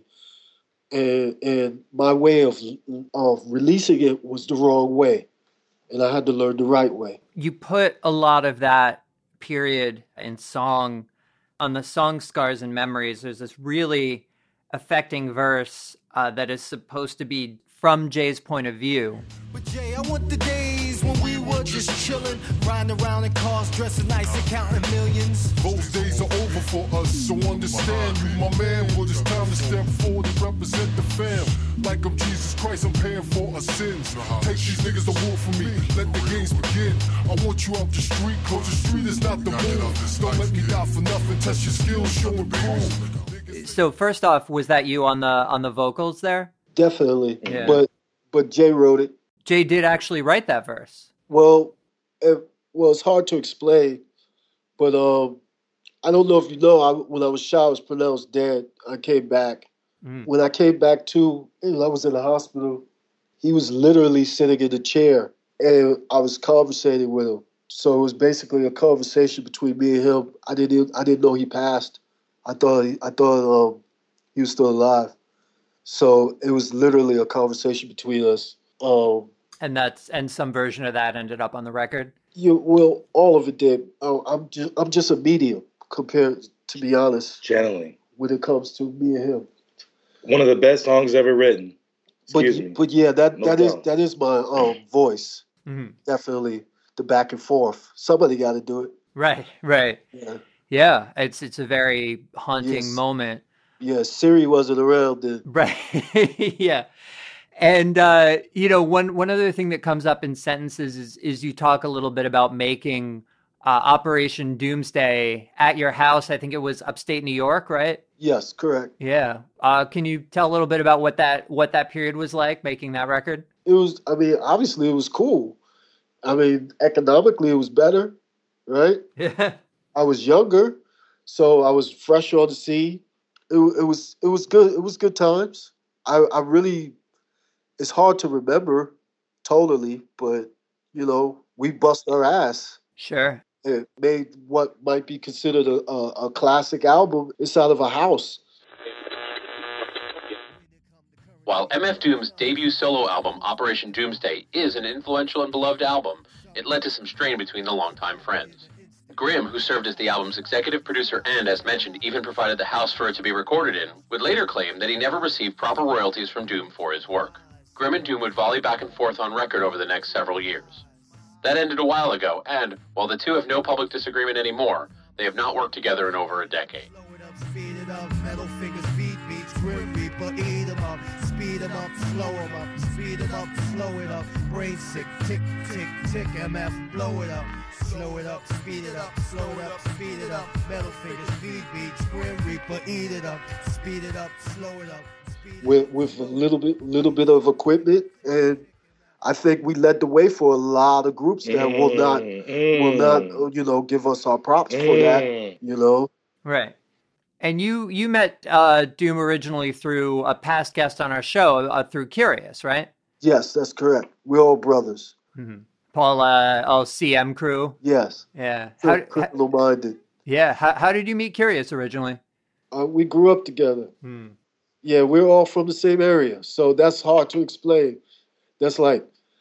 And and my way of of releasing it was the wrong way, and I had to learn the right way. You put a lot of that period in song. On the song Scars and Memories, there's this really affecting verse uh, that is supposed to be from Jay's point of view. But Jay, I want the days when we were just chilling, riding around in cars, dressing nice and counting millions. Those days are over for us, so understand you, my man. Well, it's time to step forward and represent the fam. Like I'm Jesus Christ, I'm paying for our sins. Take these niggas to war for me, let the games begin. I want you out the street, cause the street is not the move. Don't let me die for nothing, test your skills, show and prove. So first off, was that you on the on the vocals there? Definitely. Yeah. But but Jay wrote it. Jay did actually write that verse. Well, it, well, it's hard to explain, but um, I don't know if you know. I, when I was shot, I was pronounced dead. I came back. Mm. When I came back to, I was in the hospital. He was literally sitting in the chair, and I was conversating with him. So it was basically a conversation between me and him. I didn't. I didn't know he passed. I thought. He, I thought um, he was still alive. So it was literally a conversation between us. Um, and that's and some version of that ended up on the record. You well, all of it did. Oh, I'm just I'm just a medium compared, to be honest. Channeling when it comes to me and him. One of the best songs ever written. Excuse but me. but yeah, that No that doubt. is that is my um voice. Mm-hmm. Definitely the back and forth. Somebody got to do it. Right, right. Yeah, yeah. It's it's a very haunting yes. moment. Yeah, Siri wasn't around then. Right. yeah. And, uh, you know, one, one other thing that comes up in sentences is, is you talk a little bit about making uh, Operation Doomsday at your house. I think it was upstate New York, right? Yes, correct. Yeah. Uh, can you tell a little bit about what that what that period was like, making that record? It was, I mean, obviously it was cool. I mean, economically it was better, right? Yeah. I was younger, so I was fresh on the scene. It, it was it was good. It was good times. I, I really, it's hard to remember totally, but you know, we bust our ass. Sure. It made what might be considered a, a, a classic album inside of a house. While M F Doom's debut solo album, Operation Doomsday, is an influential and beloved album, it led to some strain between the longtime friends. Grimm, who served as the album's executive producer and, as mentioned, even provided the house for it to be recorded in, would later claim that he never received proper royalties from Doom for his work. Grimm and Doom would volley back and forth on record over the next several years. That ended a while ago, and, while the two have no public disagreement anymore, they have not worked together in over a decade. Speed it up, metal fingers, beat beats, Grim Reaper, eat 'em up, speed 'em up, slow 'em up, speed 'em up, slow it up, brain sick, tick, tick, tick, M F, blow it up, slow it up, speed it up, slow it up, speed it up, metal fingers, beat beats, Grim Reaper, eat it up, speed it up, slow it up. With with a little bit little bit of equipment, and I think we led the way for a lot of groups that mm, will not mm, will not you know give us our props mm. for that, you know. Right. And you you met uh, Doom originally through a past guest on our show, uh, through Curious, right? Yes, that's correct. We're all brothers. Mm-hmm. Paul, uh, oh, C M crew. Yes. Yeah. How, criminal minded. Yeah. How how did you meet Curious originally? Uh, we grew up together. Hmm. Yeah, we're all from the same area, so that's hard to explain. That's like,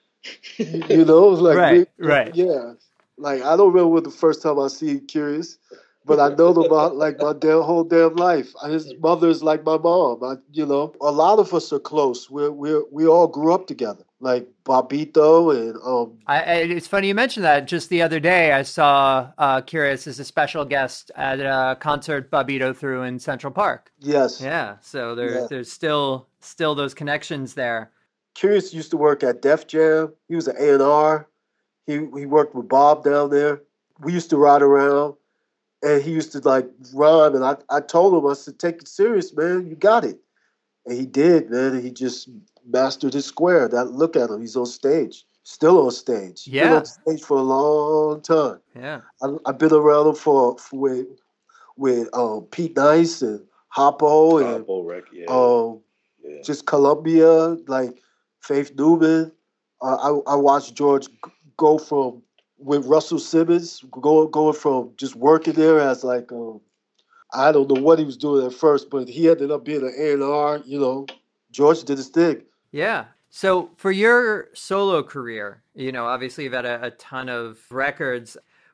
you know, like right, we, right. Yeah, like I don't remember the first time I see Curious. But I know them about like my damn whole damn life. His mother is like my mom. I, you know, a lot of us are close. We're we we all grew up together, like Bobito and um. I, it's funny you mentioned that. Just the other day, I saw uh, Curious as a special guest at a concert Bobito threw in Central Park. Yes. Yeah. So there, yeah. there's still still those connections there. Curious used to work at Def Jam. He was an A and R. He he worked with Bob down there. We used to ride around. And he used to like rhyme, and I, I told him, I said, take it serious, man. You got it. And he did, man. And he just mastered his square. That look at him. He's on stage. Still on stage. Yeah. Been on stage for a long time. Yeah. I, I've been around him for, for with with um, Pete Nice and Hoppo and Hoppo, Rick, yeah. Um, yeah. just Columbia, like Faith Newman. Uh, I I watched George go from. With Russell Simmons, going going from just working there as like, um, I don't know what he was doing at first, but he ended up being an A and R, you know. George did his thing. Yeah. So for your solo career, you know, obviously you've had a, a ton of records.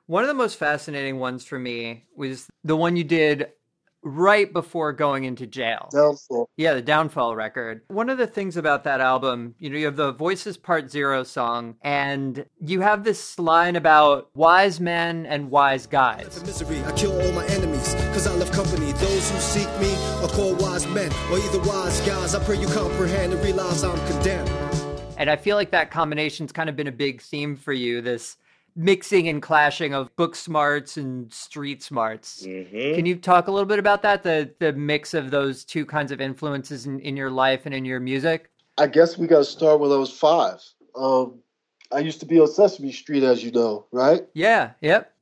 One of the most fascinating ones for me was the one you did right before going into jail. Downfall. Yeah, the Downfall record. One of the things about that album, you know, you have the Voices Part Zero song, and you have this line about wise men and wise guys. Misery, I kill all my enemies, cause I love company. Those who seek me are called wise men, or either wise guys. I pray you comprehend and realize I'm condemned. And I feel like that combination's kind of been a big theme for you, this mixing and clashing of book smarts and street smarts. Mm-hmm. Can you talk a little bit about that, the the mix of those two kinds of influences in, in your life and in your music? I guess we got to start when I was five. Um, I used to be on Sesame Street, as you know, right? Yeah, yep.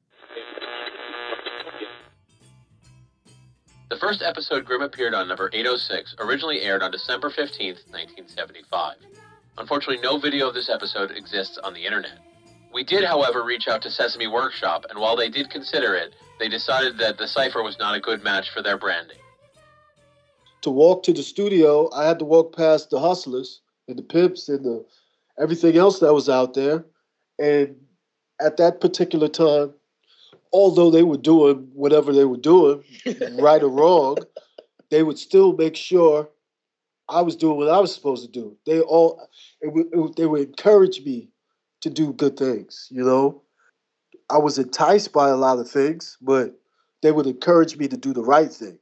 The first episode Grimm appeared on number eight oh six originally aired on December fifteenth, nineteen seventy-five. Unfortunately, no video of this episode exists on the internet. We did, however, reach out to Sesame Workshop, and while they did consider it, they decided that the cipher was not a good match for their branding. To walk to the studio, I had to walk past the hustlers and the pimps and the everything else that was out there. And at that particular time, although they were doing whatever they were doing, right or wrong, they would still make sure I was doing what I was supposed to do. They all, it would, it would, they would encourage me to do good things, you know. I was enticed by a lot of things, but they would encourage me to do the right thing.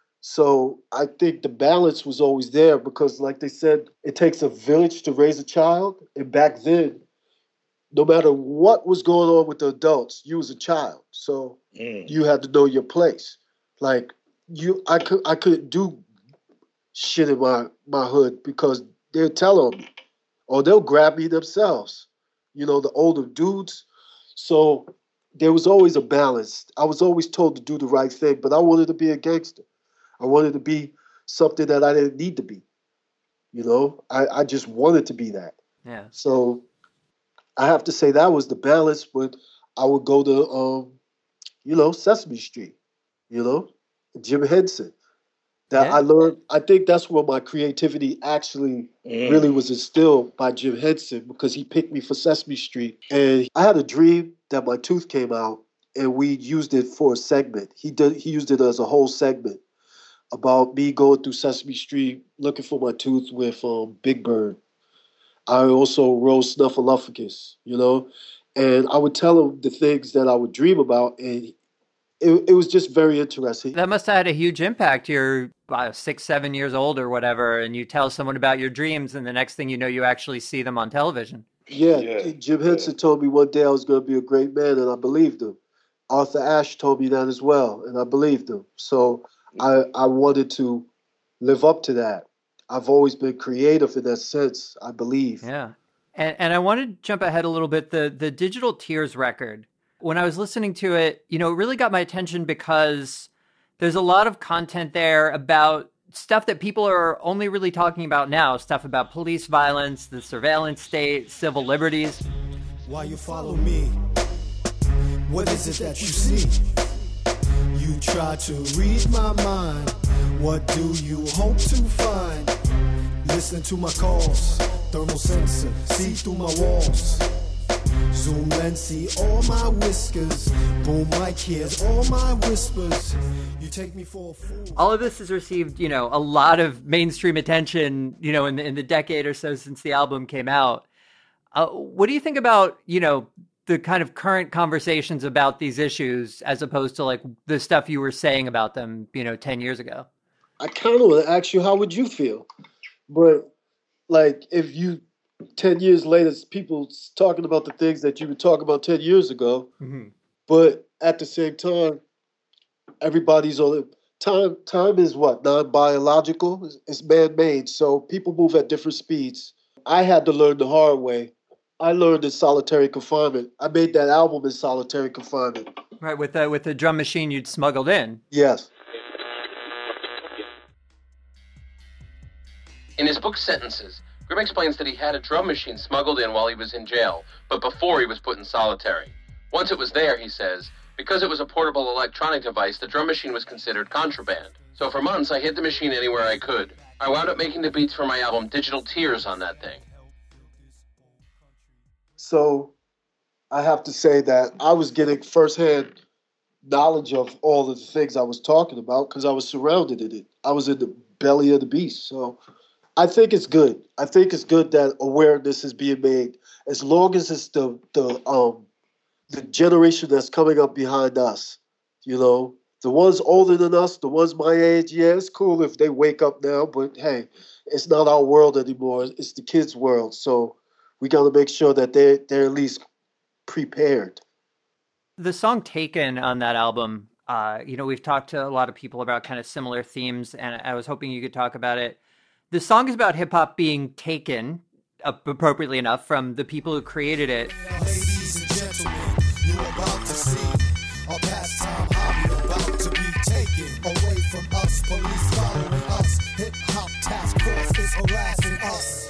So I think the balance was always there because, like they said, it takes a village to raise a child. And back then, no matter what was going on with the adults, you was a child. So Mm. you had to know your place. Like you, I could, I couldn't do shit in my, my hood because they'll tell on me or they'll grab me themselves. You know, the older dudes. So there was always a balance. I was always told to do the right thing, but I wanted to be a gangster. I wanted to be something that I didn't need to be. You know, I, I just wanted to be that. Yeah. So I have to say that was the balance, but I would go to, um, you know, Sesame Street, you know, Jim Henson. That Yeah. I learned, I think that's where my creativity actually Mm. really was instilled by Jim Henson because he picked me for Sesame Street. And I had a dream that my tooth came out and we used it for a segment. He did, he used it as a whole segment about me going through Sesame Street looking for my tooth with um, Big Bird. I also wrote Snuffleupagus, you know, and I would tell him the things that I would dream about, and it, it was just very interesting. That must have had a huge impact. You're uh, six, seven years old or whatever, and you tell someone about your dreams, and the next thing you know, you actually see them on television. Yeah, Yeah, Jim Henson told me one day I was going to be a great man, and I believed him. Arthur Ashe told me that as well, and I believed him. So I, I wanted to live up to that. I've always been creative in that sense, I believe. Yeah. And, and I want to jump ahead a little bit. The, the Digital Tears record, when I was listening to it, you know, it really got my attention because there's a lot of content there about stuff that people are only really talking about now, stuff about police violence, the surveillance state, civil liberties. Why you follow me? What is it that you see? You try to read my mind. What do you hope to find? Listen to my calls. Thermal sensor, see through my walls. Zoom lens, see all my whiskers. Boom mic hears all my whispers. You take me for a fool. All of this has received, you know, a lot of mainstream attention, you know, in the, in the decade or so since the album came out. Uh, what do you think about, you know, the kind of current conversations about these issues as opposed to like the stuff you were saying about them, you know, ten years ago? I kind of want to ask you, how would you feel? But, like, if you, ten years later, people talking about the things that you were talking about ten years ago, Mm-hmm. but at the same time, everybody's on it. Time, time is what? Non-biological? It's, it's man-made, so people move at different speeds. I had to learn the hard way. I learned in solitary confinement. I made that album in solitary confinement. Right, with the, with the drum machine you'd smuggled in. Yes. In his book Sentences, Grimm explains that he had a drum machine smuggled in while he was in jail, but before he was put in solitary. Once it was there, he says, because it was a portable electronic device, the drum machine was considered contraband. So for months, I hid the machine anywhere I could. I wound up making the beats for my album Digital Tears on that thing. So I have to say that I was getting firsthand knowledge of all of the things I was talking about because I was surrounded in it. I was in the belly of the beast. So I think it's good. I think it's good that awareness is being made as long as it's the the um the generation that's coming up behind us. You know, the ones older than us, the ones my age, yeah, it's cool if they wake up now, but hey, it's not our world anymore. It's the kids' world. So we got to make sure that they they're at least prepared. The song Taken on that album, uh, you know, we've talked to a lot of people about kind of similar themes, and I was hoping you could talk about it. The song is about hip hop being taken, uh, appropriately enough, from the people who created it. Ladies and gentlemen, you're about to see a pastime hobby about to be taken away from us. Police following us. Hip hop task force is harassing us.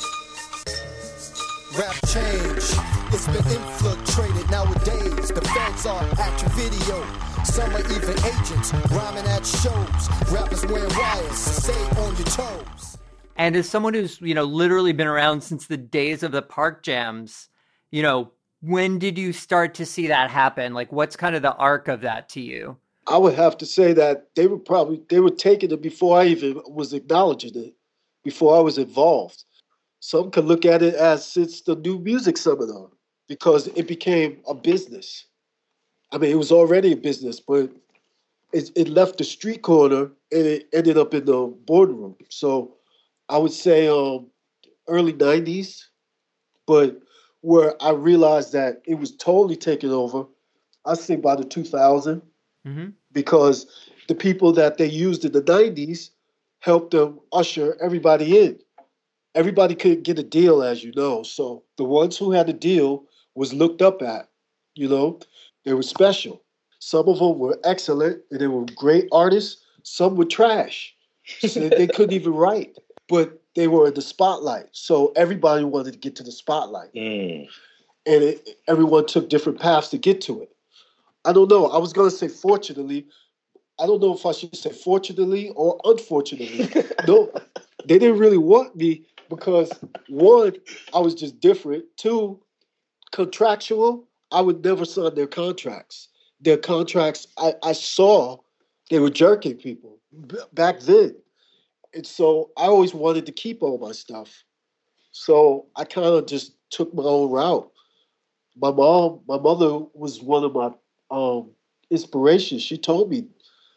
Rap change, it's been infiltrated nowadays. The feds are at your video. Some are even agents, rhyming at shows. Rappers wearing wires, stay on your toes. And as someone who's, you know, literally been around since the days of the park jams, you know, when did you start to see that happen? Like, what's kind of the arc of that to you? I would have to say that they were probably, they were taking it before I even was acknowledging it, before I was involved. Some could look at it as it's the new music seminar because it became a business. I mean, it was already a business, but it, it left the street corner and it ended up in the boardroom. So I would say um, early nineties, but where I realized that it was totally taken over, I think by the two thousand, mm-hmm. because the people that they used in the nineties helped them usher everybody in. Everybody couldn't get a deal, as you know. So the ones who had a deal was looked up at, you know. They were special. Some of them were excellent, and they were great artists. Some were trash. So they couldn't even write. But they were in the spotlight. So everybody wanted to get to the spotlight. Mm. And it, everyone took different paths to get to it. I don't know. I was going to say fortunately. I don't know if I should say fortunately or unfortunately. No, they didn't really want me. Because one, I was just different. Two, contractual, I would never sign their contracts. Their contracts, I, I saw they were jerking people b- back then. And so I always wanted to keep all my stuff. So I kind of just took my own route. My mom, my mother was one of my um, inspirations. She told me,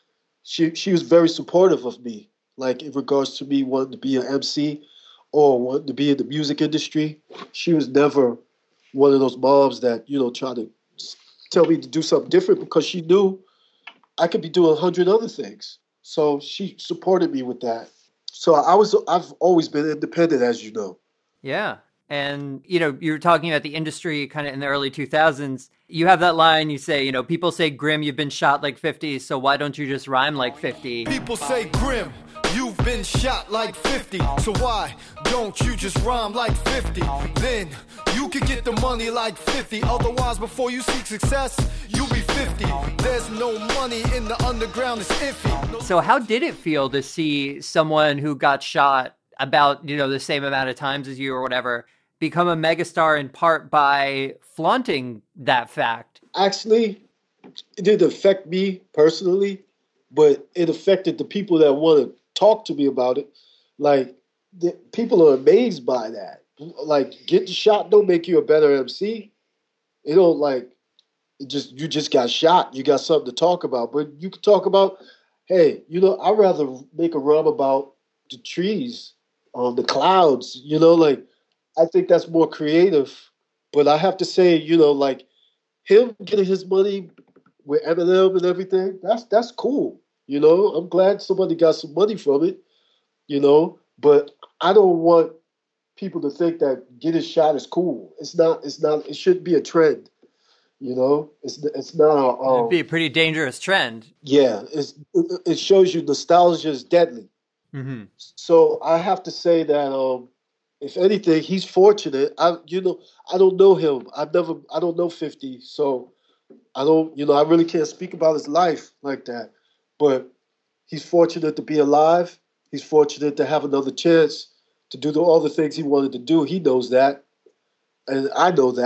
she, she was very supportive of me, like in regards to me wanting to be an M C or wanting to be in the music industry. She was never one of those moms that, you know, try to tell me to do something different because she knew I could be doing a hundred other things. So she supported me with that. So I was, I've always been independent, as you know. Yeah. And, you know, you were talking about the industry kind of in the early two thousands. You have that line, you say, you know, people say, Grim, you've been shot like fifty, so why don't you just rhyme like fifty? People say, Grim, you've been shot like fifty, so why don't you just rhyme like fifty? Then you could get the money like fifty. Otherwise, before you seek success, you'll be fifty. There's no money in the underground, it's iffy. So how did it feel to see someone who got shot about, you know, the same amount of times as you or whatever, become a megastar in part by flaunting that fact? Actually, it didn't affect me personally, but it affected the people that want to talk to me about it. Like, the, people are amazed by that. Like, getting shot don't make you a better M C. You know, like, it just you just got shot. You got something to talk about. But you can talk about, hey, you know, I'd rather make a rhyme about the trees, um, the clouds, you know, like, I think that's more creative. But I have to say, you know, like, him getting his money with Eminem and everything, that's that's cool. You know, I'm glad somebody got some money from it, you know, but I don't want people to think that getting shot is cool. It's not, it's not, it shouldn't be a trend, you know, it's it's not a... Um, It'd be a pretty dangerous trend. Yeah, it's, it, it shows you nostalgia is deadly. Mm-hmm. So I have to say that, um, if anything, he's fortunate. I, you know, I don't know him. I've never, I don't know fifty. So I don't, you know, I really can't speak about his life like that. But he's fortunate to be alive. He's fortunate to have another chance to do the, all the things he wanted to do. He knows that. And I know that.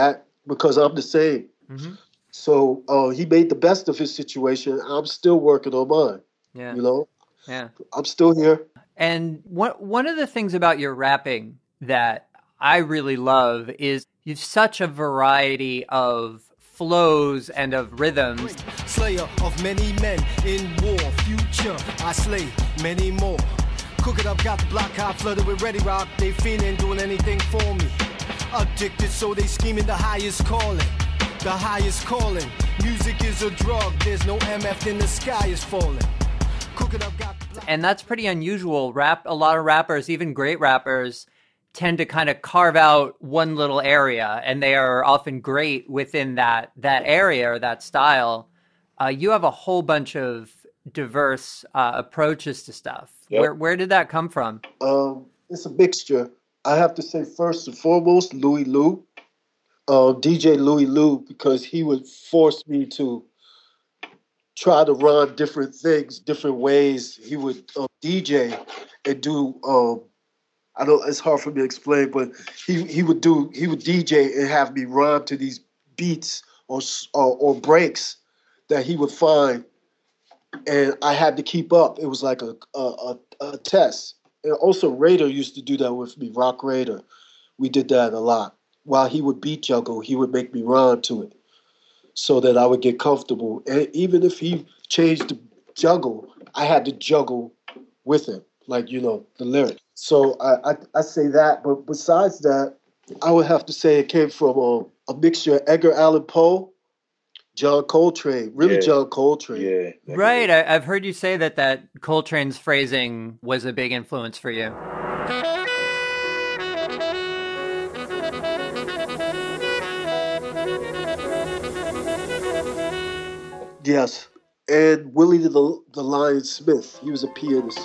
because I'm the same. Mm-hmm. So uh, he made the best of his situation. I'm still working on mine. Yeah. You know, Yeah. I'm still here. And one one of the things about your rapping that I really love is you've such a variety of flows and of rhythms. Slayer of many men in war, future, I slay many more. Cook it up, got the block hot, flooded with ready rock. They fiending, doing anything for me. Addicted, so they scheming the highest calling. The highest calling. Music is a drug, there's no M F, then the sky is falling. Cook it up, got the block. And that's pretty unusual. Rap, a lot of rappers, even great rappers, tend to kind of carve out one little area, and they are often great within that that area or that style. Uh, you have a whole bunch of diverse uh, approaches to stuff. Yep. Where where did that come from? Um, it's a mixture. I have to say first and foremost, Louis Lou, uh, D J Louis Lou, because he would force me to try to run different things, different ways. He would uh, D J and do. Um, I don't. It's hard for me to explain, but he he would do. He would D J and have me rhyme to these beats or or, or breaks that he would find, and I had to keep up. It was like a a, a, a test. And also Raider used to do that with me. Rock Raider, we did that a lot. While he would beat juggle, he would make me rhyme to it, so that I would get comfortable. And even if he changed the juggle, I had to juggle with him, like you know the lyrics. So I, I, I say that, but besides that, I would have to say it came from a, a mixture of Edgar Allan Poe, John Coltrane, really Yeah. John Coltrane. Yeah. Right. I, I've heard you say that that Coltrane's phrasing was a big influence for you. Yes, and Willie the, the Lion Smith, he was a pianist.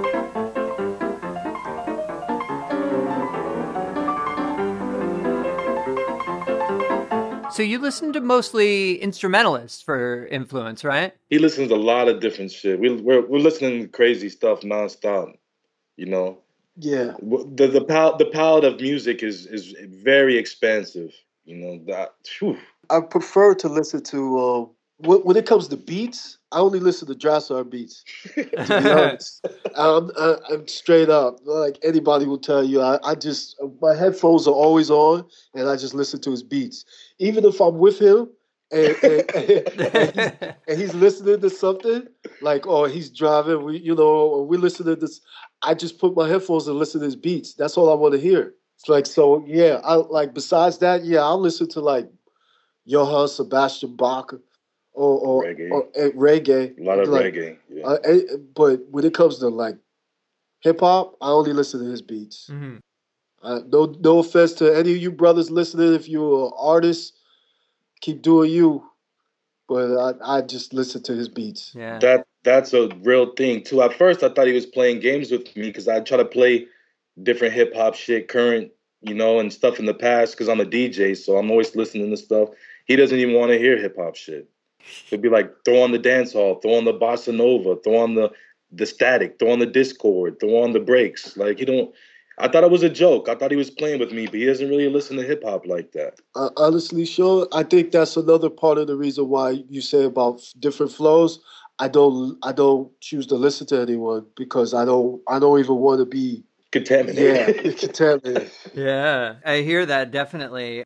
So you listen to mostly instrumentalists for influence, right? He listens to a lot of different shit. We, we're we're listening to crazy stuff nonstop. You know, Yeah, the the palette the palette of music is is very expansive. You know that. Whew. I prefer to listen to, uh, when, when it comes to beats, I only listen to Drassar beats, to be honest. I'm, I, I'm straight up, like anybody will tell you, I, I just, my headphones are always on, and I just listen to his beats. Even if I'm with him, and, and, and, and, he, and he's listening to something, like, or he's driving, we, you know, or we listening to this, I just put my headphones and listen to his beats. That's all I want to hear. It's like, so, yeah, I like, besides that, yeah, I'll listen to, like, Johann Sebastian Bach, or, or Reggae. or, uh, reggae. A lot of like, reggae. Yeah. Uh, eh, but when it comes to like hip hop, I only listen to his beats. Mm-hmm. Uh, no, no offense to any of you brothers listening. If you're an artist, keep doing you. But I, I just listen to his beats. Yeah. That that's a real thing too. At first, I thought he was playing games with me because I try to play different hip hop shit, current, you know, and stuff in the past because I'm a D J, so I'm always listening to stuff. He doesn't even want to hear hip hop shit. He'll be like, throw on the dance hall, throw on the bossa nova, throw on the the static, throw on the Discord, throw on the breaks. Like he don't. I thought it was a joke. I thought he was playing with me, but he doesn't really listen to hip hop like that. Uh, honestly, sure. I think that's another part of the reason why you say about different flows. I don't. I don't choose to listen to anyone because I don't. I don't even want to be Contaminated. Yeah, contaminated. Yeah, I hear that definitely.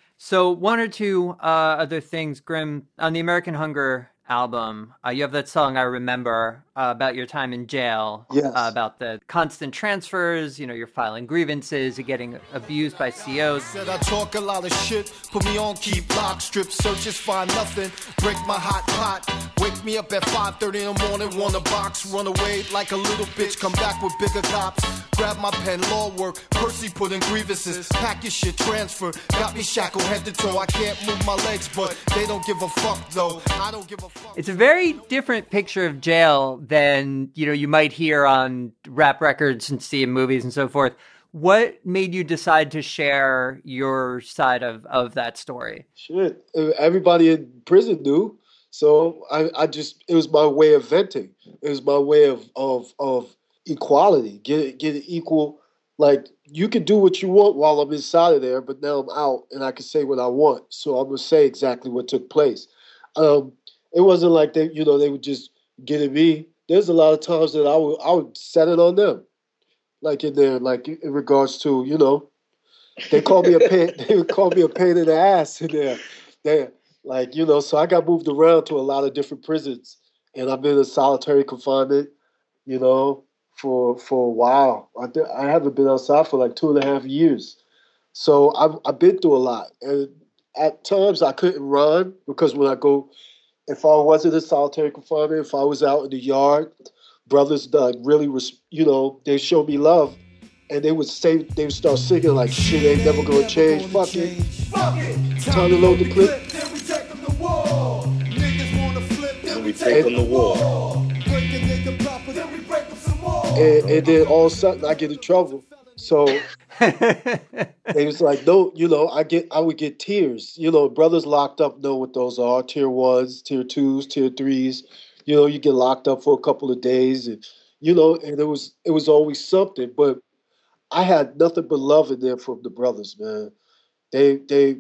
So one or two uh, other things, Grim, on the American Hunger album, uh, you have that song I Remember uh, about your time in jail, Yes. uh, about the constant transfers, you know, you're filing grievances, you're getting abused by C Os. Said I talk a lot of shit, put me on keep lock, strip searches, find nothing, break my hot pot, wake me up at five thirty in the morning, wanna box, run away like a little bitch, come back with bigger cops, grab my pen, law work, Percy put in grievances, pack your shit, transfer, got me shackled head to toe, I can't move my legs, but they don't give a fuck though, I don't give a fuck. It's a very different picture of jail than, you know, you might hear on rap records and see in movies and so forth. What made you decide to share your side of, of that story? Shit, everybody in prison knew. So I, I just, it was my way of venting. It was my way of of, of equality, get get equal like, you can do what you want while I'm inside of there, but now I'm out and I can say what I want. So I'm going to say exactly what took place. Um, it wasn't like they, you know, they would just get at me. There's a lot of times that I would, I would set it on them. Like in there, like in regards to, you know, they call me a pain, they would call me a pain in the ass in there. They, like, you know, so I got moved around to a lot of different prisons. And I've been in solitary confinement, you know, for for a while. I, th- I haven't been outside for like two and a half years. So I've, I've been through a lot. And at times I couldn't run because when I go, if I wasn't in solitary confinement, if I was out in the yard, brothers like really, res- you know, they showed me love. And they would say, they would start singing like, shit ain't never gonna change. Fuck it. Fuck it. Time to load the clip. Then we take them to war. Niggas wanna flip, then we take them to war. Break a nigga proper, then we break them some more. And, and then all of a sudden I get in trouble. So they was like, no, you know, I get, I would get tiers. You know, brothers locked up know what those are. Tier ones, tier twos, tier threes. You know, you get locked up for a couple of days, and you know, and it was it was always something. But I had nothing but love in there from the brothers, man. They they,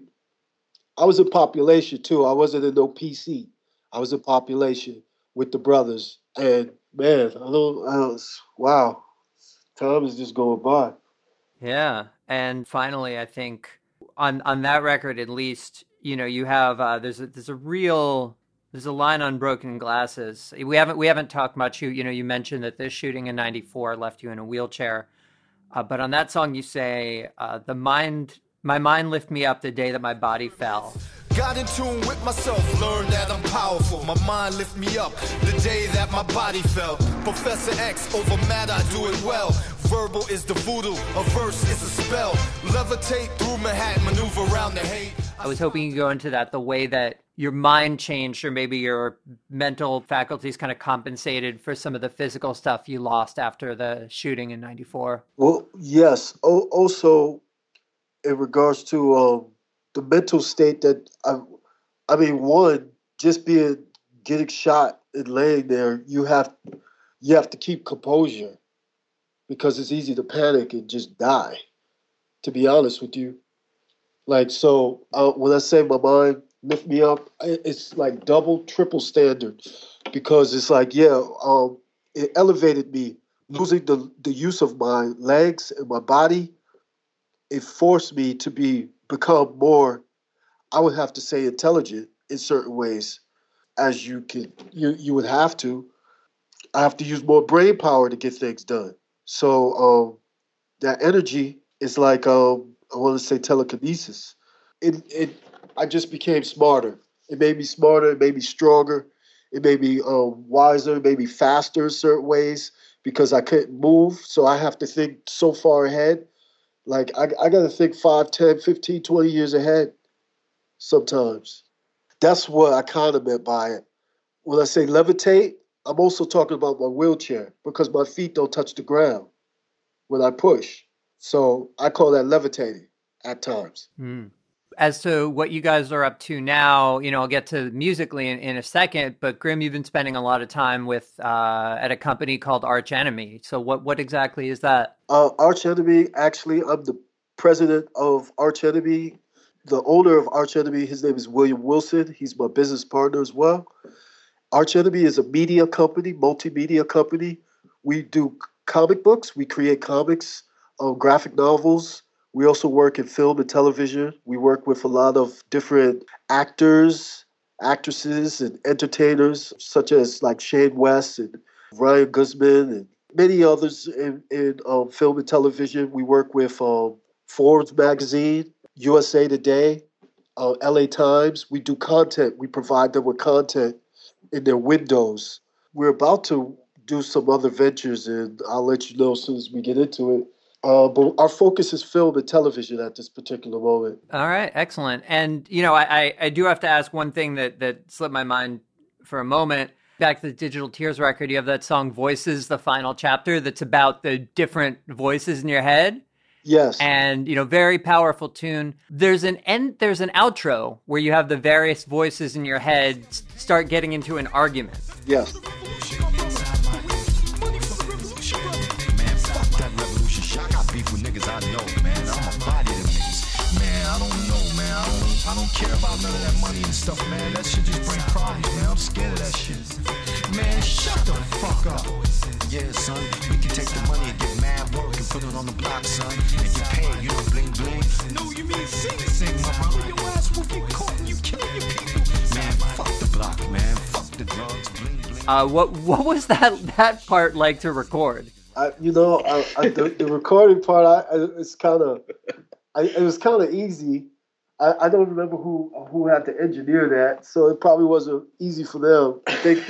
I was in population too. I wasn't in no P C. I was in population with the brothers, and man, I don't, I don't wow, time is just going by. Yeah, and finally, I think on on that record, at least, you know, you have uh, there's a, there's a real there's a line on Broken Glasses. We haven't we haven't talked much. You you know, you mentioned that this shooting in ninety-four left you in a wheelchair, uh, but on that song you say uh, the mind my mind lift me up the day that my body fell. Got in tune with myself, learned that I'm powerful. My mind lift me up the day that my body fell. Professor X, over matter, I do it well. Verbal is the voodoo, a verse is a spell. Levitate through Manhattan, maneuver around the hate. I was hoping you could go into that, the way that your mind changed, or maybe your mental faculties kind of compensated for some of the physical stuff you lost after the shooting in ninety-four. Well, yes. O- also, in regards to um, the mental state that I, I mean, one, just being getting shot and laying there, you have you have to keep composure because it's easy to panic and just die. To be honest with you, like so, uh, when I say my mind lift me up, it's like double, triple standard because it's like yeah, um, it elevated me. Losing the the use of my legs and my body, it forced me to be become more, I would have to say, intelligent in certain ways, as you could you you would have to. I have to use more brain power to get things done. So um, that energy is like um, I want to say telekinesis. It it I just became smarter. It made me smarter. It made me stronger. It made me um, wiser. It made me faster in certain ways because I couldn't move. So I have to think so far ahead. Like, I, I got to think five, ten, fifteen, twenty years ahead sometimes. That's what I kind of meant by it. When I say levitate, I'm also talking about my wheelchair because my feet don't touch the ground when I push. So I call that levitating at times. Mm. As to what you guys are up to now, you know, I'll get to musically in, in a second, but Grim, you've been spending a lot of time with uh, at a company called Arch Enemy. So what, what exactly is that? Uh, Arch Enemy, actually, I'm the president of Arch Enemy. The owner of Arch Enemy, his name is William Wilson. He's my business partner as well. Arch Enemy is a media company, multimedia company. We do comic books. We create comics, um, graphic novels. We also work in film and television. We work with a lot of different actors, actresses, and entertainers, such as like Shane West and Ryan Guzman and many others in, in um, film and television. We work with um, Forbes magazine, U S A Today, uh, L A Times. We do content. We provide them with content in their windows. We're about to do some other ventures, and I'll let you know as soon as we get into it. Uh, but our focus is film and television at this particular moment. All right, excellent. And, you know, I, I do have to ask one thing that, that slipped my mind for a moment. Back to the Digital Tears record, you have that song Voices, the final chapter, that's about the different voices in your head. Yes. And, you know, very powerful tune. There's an end, there's an outro where you have the various voices in your head start getting into an argument. Yes. about none of that money and stuff, man. That shit just bring problems, man. I'm scared of that shit. Man, shut the fuck up. Yeah, son, we can take the money and get mad work and put it on the block, son, and get paid, you know, bling bling. No, you mean sing sing, my brother. Your ass will get caught and you killing your people. Man, fuck the block, man. Fuck the drugs, bling bling. Uh, what what was that that part like to record? I, you know, I, I, the, the recording part, I, I it's kind of, it was kind of easy. I, I don't remember who who had to engineer that, so it probably wasn't easy for them. I think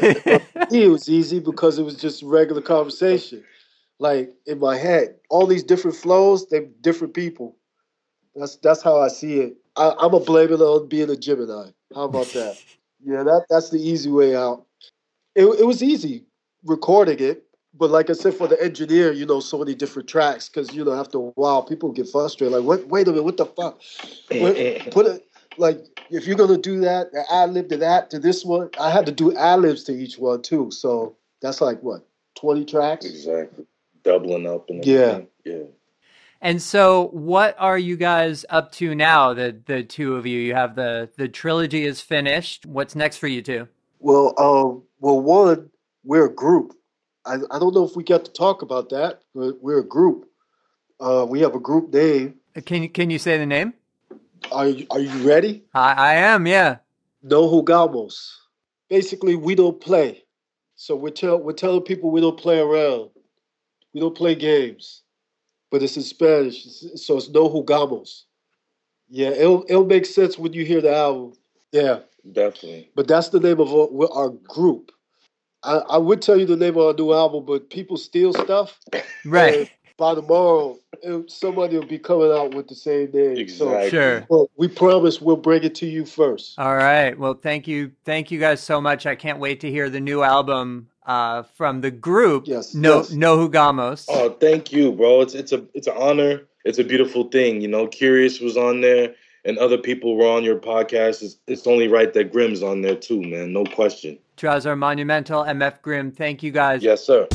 it was easy because it was just regular conversation, like in my head. All these different flows, they're different people. That's that's how I see it. I, I'm gonna blame it on being a Gemini. How about that? Yeah, that that's the easy way out. It it was easy recording it. But like I said, for the engineer, you know, so many different tracks, because, you know, after a while, people get frustrated. Like, what? Wait a minute, what the fuck? What, put it, like, if you're going to do that, the ad-lib to that, to this one, I had to do ad-libs to each one, too. So that's like, what, twenty tracks? Exactly. Doubling up. And everything. Yeah. Yeah. And so what are you guys up to now, the the two of you? You have the, the trilogy is finished. What's next for you two? Well, um, well, one, we're a group. I, I don't know if we got to talk about that, but we're a group. Uh, we have a group name. Can you can you say the name? Are you, are you ready? I, I am, yeah. No jugamos. Basically, we don't play. So we're, tell, we're telling people we don't play around. We don't play games. But it's in Spanish, so it's no jugamos. Yeah, it'll, it'll make sense when you hear the album. Yeah. Definitely. But that's the name of our, our group. I, I would tell you the name of our new album, but people steal stuff. Right. By tomorrow, it, somebody will be coming out with the same name. Exactly. So, Sure. well, we promise we'll bring it to you first. All right. Well, thank you. Thank you guys so much. I can't wait to hear the new album uh, from the group. Yes. No, yes. No Jugamos. Oh, thank you, bro. It's it's a it's an honor. It's a beautiful thing. You know, Curious was on there and other people were on your podcast. It's, it's only right that Grimm's on there too, man. No question. Trazar Monumental, M F Grimm. Thank you guys. Yes, sir.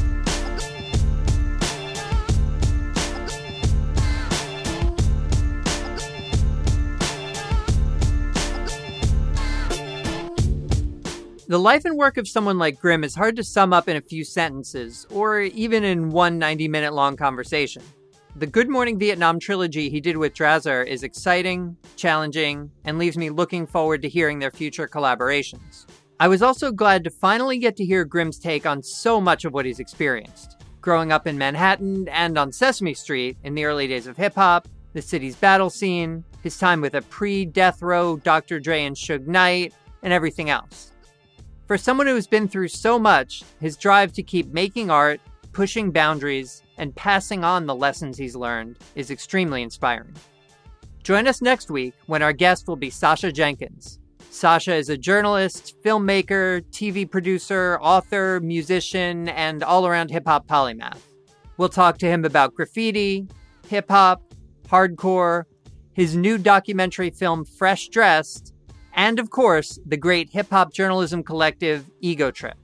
The life and work of someone like Grimm is hard to sum up in a few sentences, or even in one ninety-minute long conversation. The Good Morning Vietnam trilogy he did with Trazar is exciting, challenging, and leaves me looking forward to hearing their future collaborations. I was also glad to finally get to hear Grimm's take on so much of what he's experienced. Growing up in Manhattan and on Sesame Street in the early days of hip-hop, the city's battle scene, his time with a pre-death row Doctor Dre and Suge Knight, and everything else. For someone who has been through so much, his drive to keep making art, pushing boundaries, and passing on the lessons he's learned is extremely inspiring. Join us next week when our guest will be Sasha Jenkins. Sasha is a journalist, filmmaker, T V producer, author, musician, and all-around hip-hop polymath. We'll talk to him about graffiti, hip-hop, hardcore, his new documentary film Fresh Dressed, and, of course, the great hip-hop journalism collective Ego Trip.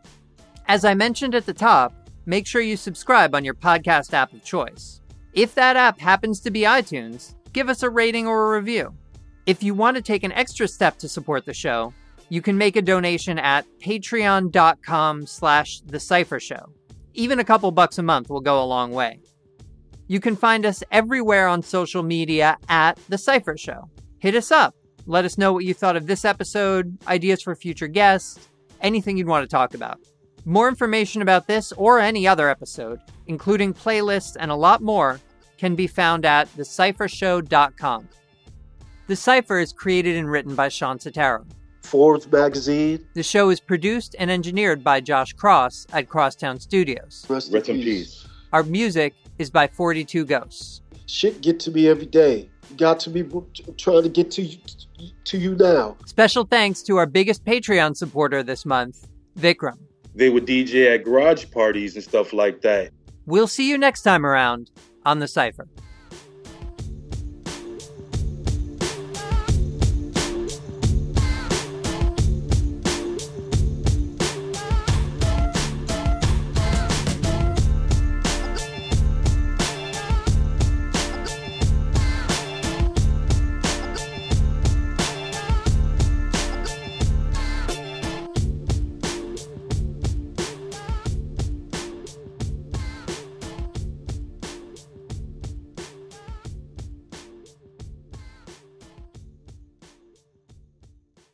As I mentioned at the top, make sure you subscribe on your podcast app of choice. If that app happens to be iTunes, give us a rating or a review. If you want to take an extra step to support the show, you can make a donation at patreon.com slash The Cypher Show. Even a couple bucks a month will go a long way. You can find us everywhere on social media at The Cypher Show. Hit us up. Let us know what you thought of this episode, ideas for future guests, anything you'd want to talk about. More information about this or any other episode, including playlists and a lot more, can be found at the cypher show dot com. The Cypher is created and written by Sean Sotaro. Forbes magazine. The show is produced and engineered by Josh Cross at Crosstown Studios. Rest, Rest in in peace. peace. Our music is by forty-two Ghosts. Shit get to me every day. Got to be trying to get to you, to you now. Special thanks to our biggest Patreon supporter this month, Vikram. They would D J at garage parties and stuff like that. We'll see you next time around on The Cypher.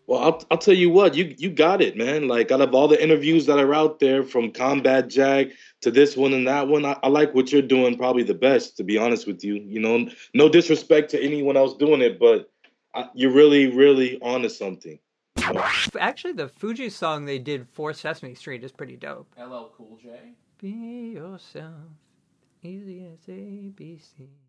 Well, I'll I'll tell you what, you you got it, man. Like out of all the interviews that are out there, from Combat Jack to this one and that one, I, I like what you're doing probably the best, to be honest with you. You know, no disrespect to anyone else doing it, but I, you're really, really onto something. You know? Actually, the Fuji song they did for Sesame Street is pretty dope. L L Cool J? Be yourself, easy as A B C.